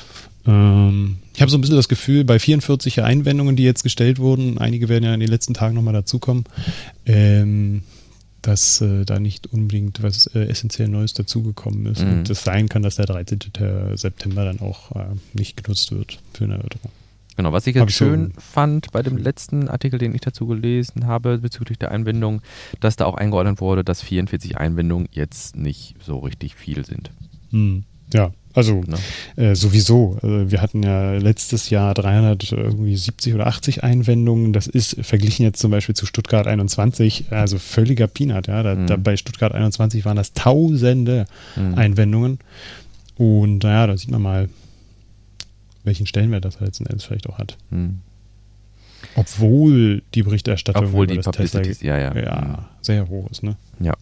Ähm, ich habe so ein bisschen das Gefühl, bei vierundvierzig Einwendungen, die jetzt gestellt wurden, einige werden ja in den letzten Tagen nochmal dazukommen, ähm, dass äh, da nicht unbedingt was äh, essentiell Neues dazugekommen ist. Mhm. Und es sein kann, dass der dreizehnten September dann auch äh, nicht genutzt wird für eine Erörterung. Genau, was ich jetzt Hab schön so fand bei dem letzten Artikel, den ich dazu gelesen habe, bezüglich der Einwendung, dass da auch eingeordnet wurde, dass vierundvierzig Einwendungen jetzt nicht so richtig viel sind. Mhm. Ja, also ja. Äh, sowieso. Also wir hatten ja letztes Jahr dreihundertsiebzig oder achtzig Einwendungen. Das ist verglichen jetzt zum Beispiel zu Stuttgart einundzwanzig, also völliger Peanut. Ja. Da, mhm. da bei Stuttgart einundzwanzig waren das tausende mhm. Einwendungen. Und naja, da sieht man mal, welchen Stellenwert das letzten Endes vielleicht auch hat. Mhm. Obwohl die Berichterstattung Obwohl die über das Tesla, ja, ja. ja, sehr hoch ist. Ne? Ja.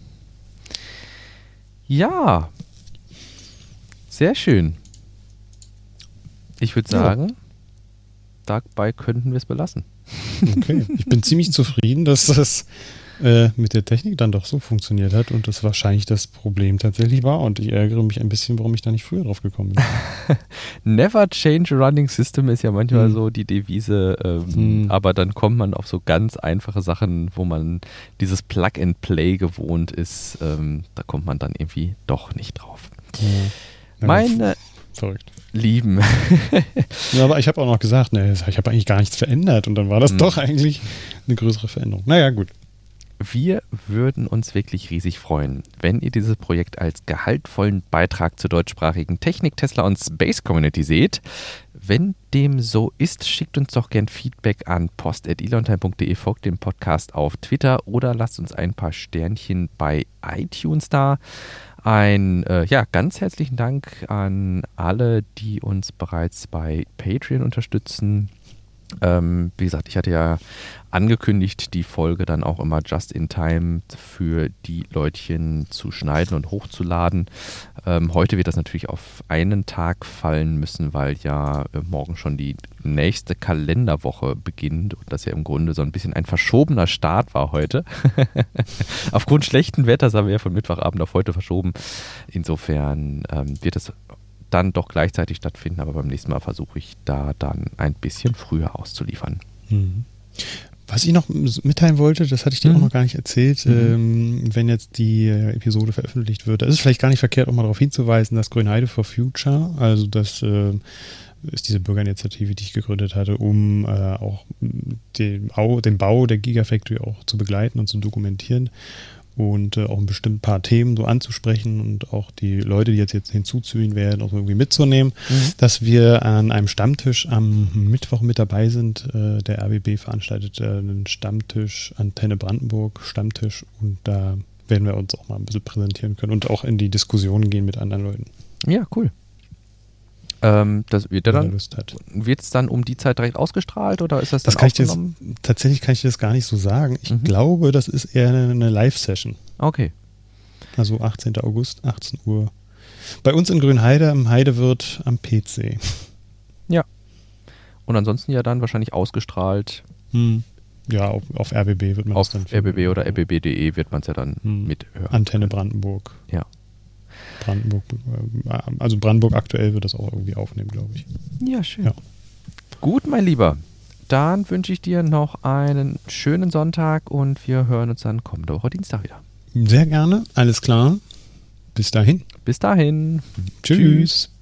Ja. Sehr schön. Ich würde sagen, ja. dabei könnten wir es belassen. Okay, ich bin ziemlich zufrieden, dass das äh, mit der Technik dann doch so funktioniert hat und das wahrscheinlich das Problem tatsächlich war. Und ich ärgere mich ein bisschen, warum ich da nicht früher drauf gekommen bin. Never change a running system ist ja manchmal hm. so die Devise, ähm, hm. aber dann kommt man auf so ganz einfache Sachen, wo man dieses Plug-and-Play gewohnt ist, ähm, da kommt man dann irgendwie doch nicht drauf. Ja. Meine Verrückt. Lieben. Ja, aber ich habe auch noch gesagt, ne, ich habe eigentlich gar nichts verändert und dann war das hm. doch eigentlich eine größere Veränderung. Naja, gut. Wir würden uns wirklich riesig freuen, wenn ihr dieses Projekt als gehaltvollen Beitrag zur deutschsprachigen Technik, Tesla und Space Community seht. Wenn dem so ist, schickt uns doch gern Feedback an post at elon punkt de, folgt dem Podcast auf Twitter oder lasst uns ein paar Sternchen bei iTunes da. Ein äh, ja, ganz herzlichen Dank an alle, die uns bereits bei Patreon unterstützen. Ähm, wie gesagt, ich hatte ja angekündigt, die Folge dann auch immer just in time für die Leutchen zu schneiden und hochzuladen. Ähm, heute wird das natürlich auf einen Tag fallen müssen, weil ja äh, morgen schon die nächste Kalenderwoche beginnt und das ja im Grunde so ein bisschen ein verschobener Start war heute. Aufgrund schlechten Wetters haben wir ja von Mittwochabend auf heute verschoben. Insofern ähm, wird es dann doch gleichzeitig stattfinden, aber beim nächsten Mal versuche ich da dann ein bisschen früher auszuliefern. Mhm. Was ich noch mitteilen wollte, das hatte ich dir mhm. auch noch gar nicht erzählt, mhm. ähm, wenn jetzt die äh, Episode veröffentlicht wird, da ist es vielleicht gar nicht verkehrt, auch mal darauf hinzuweisen, dass Grünheide for Future, also das äh, ist diese Bürgerinitiative, die ich gegründet hatte, um äh, auch den Bau, den Bau der Gigafactory auch zu begleiten und zu dokumentieren und äh, auch ein bestimmtes paar Themen so anzusprechen und auch die Leute, die jetzt, jetzt hinzuziehen werden, auch irgendwie mitzunehmen, mhm. dass wir an einem Stammtisch am Mittwoch mit dabei sind. Äh, der R B B veranstaltet äh, einen Stammtisch, Antenne Brandenburg Stammtisch, und da werden wir uns auch mal ein bisschen präsentieren können und auch in die Diskussion gehen mit anderen Leuten. Ja, cool. Ähm, das wird ja dann, wird es dann um die Zeit direkt ausgestrahlt oder ist das dann das kann aufgenommen? Ich das, tatsächlich kann ich das gar nicht so sagen. Ich Mhm. glaube, das ist eher eine, eine Live-Session. Okay. Also achtzehnten August, achtzehn Uhr. Bei uns in Grünheide am Heidewirt am P C. Ja. Und ansonsten ja dann wahrscheinlich ausgestrahlt. Hm. Ja, auf, auf R B B wird man auf das dann finden. R B B oder R B B punkt de wird man es ja dann hm. mithören. Antenne Brandenburg. Ja. Brandenburg, also Brandenburg aktuell wird das auch irgendwie aufnehmen, glaube ich. Ja, schön. Ja. Gut, mein Lieber. Dann wünsche ich dir noch einen schönen Sonntag und wir hören uns dann kommende Woche Dienstag wieder. Sehr gerne, alles klar. Bis dahin. Bis dahin. Tschüss. Tschüss.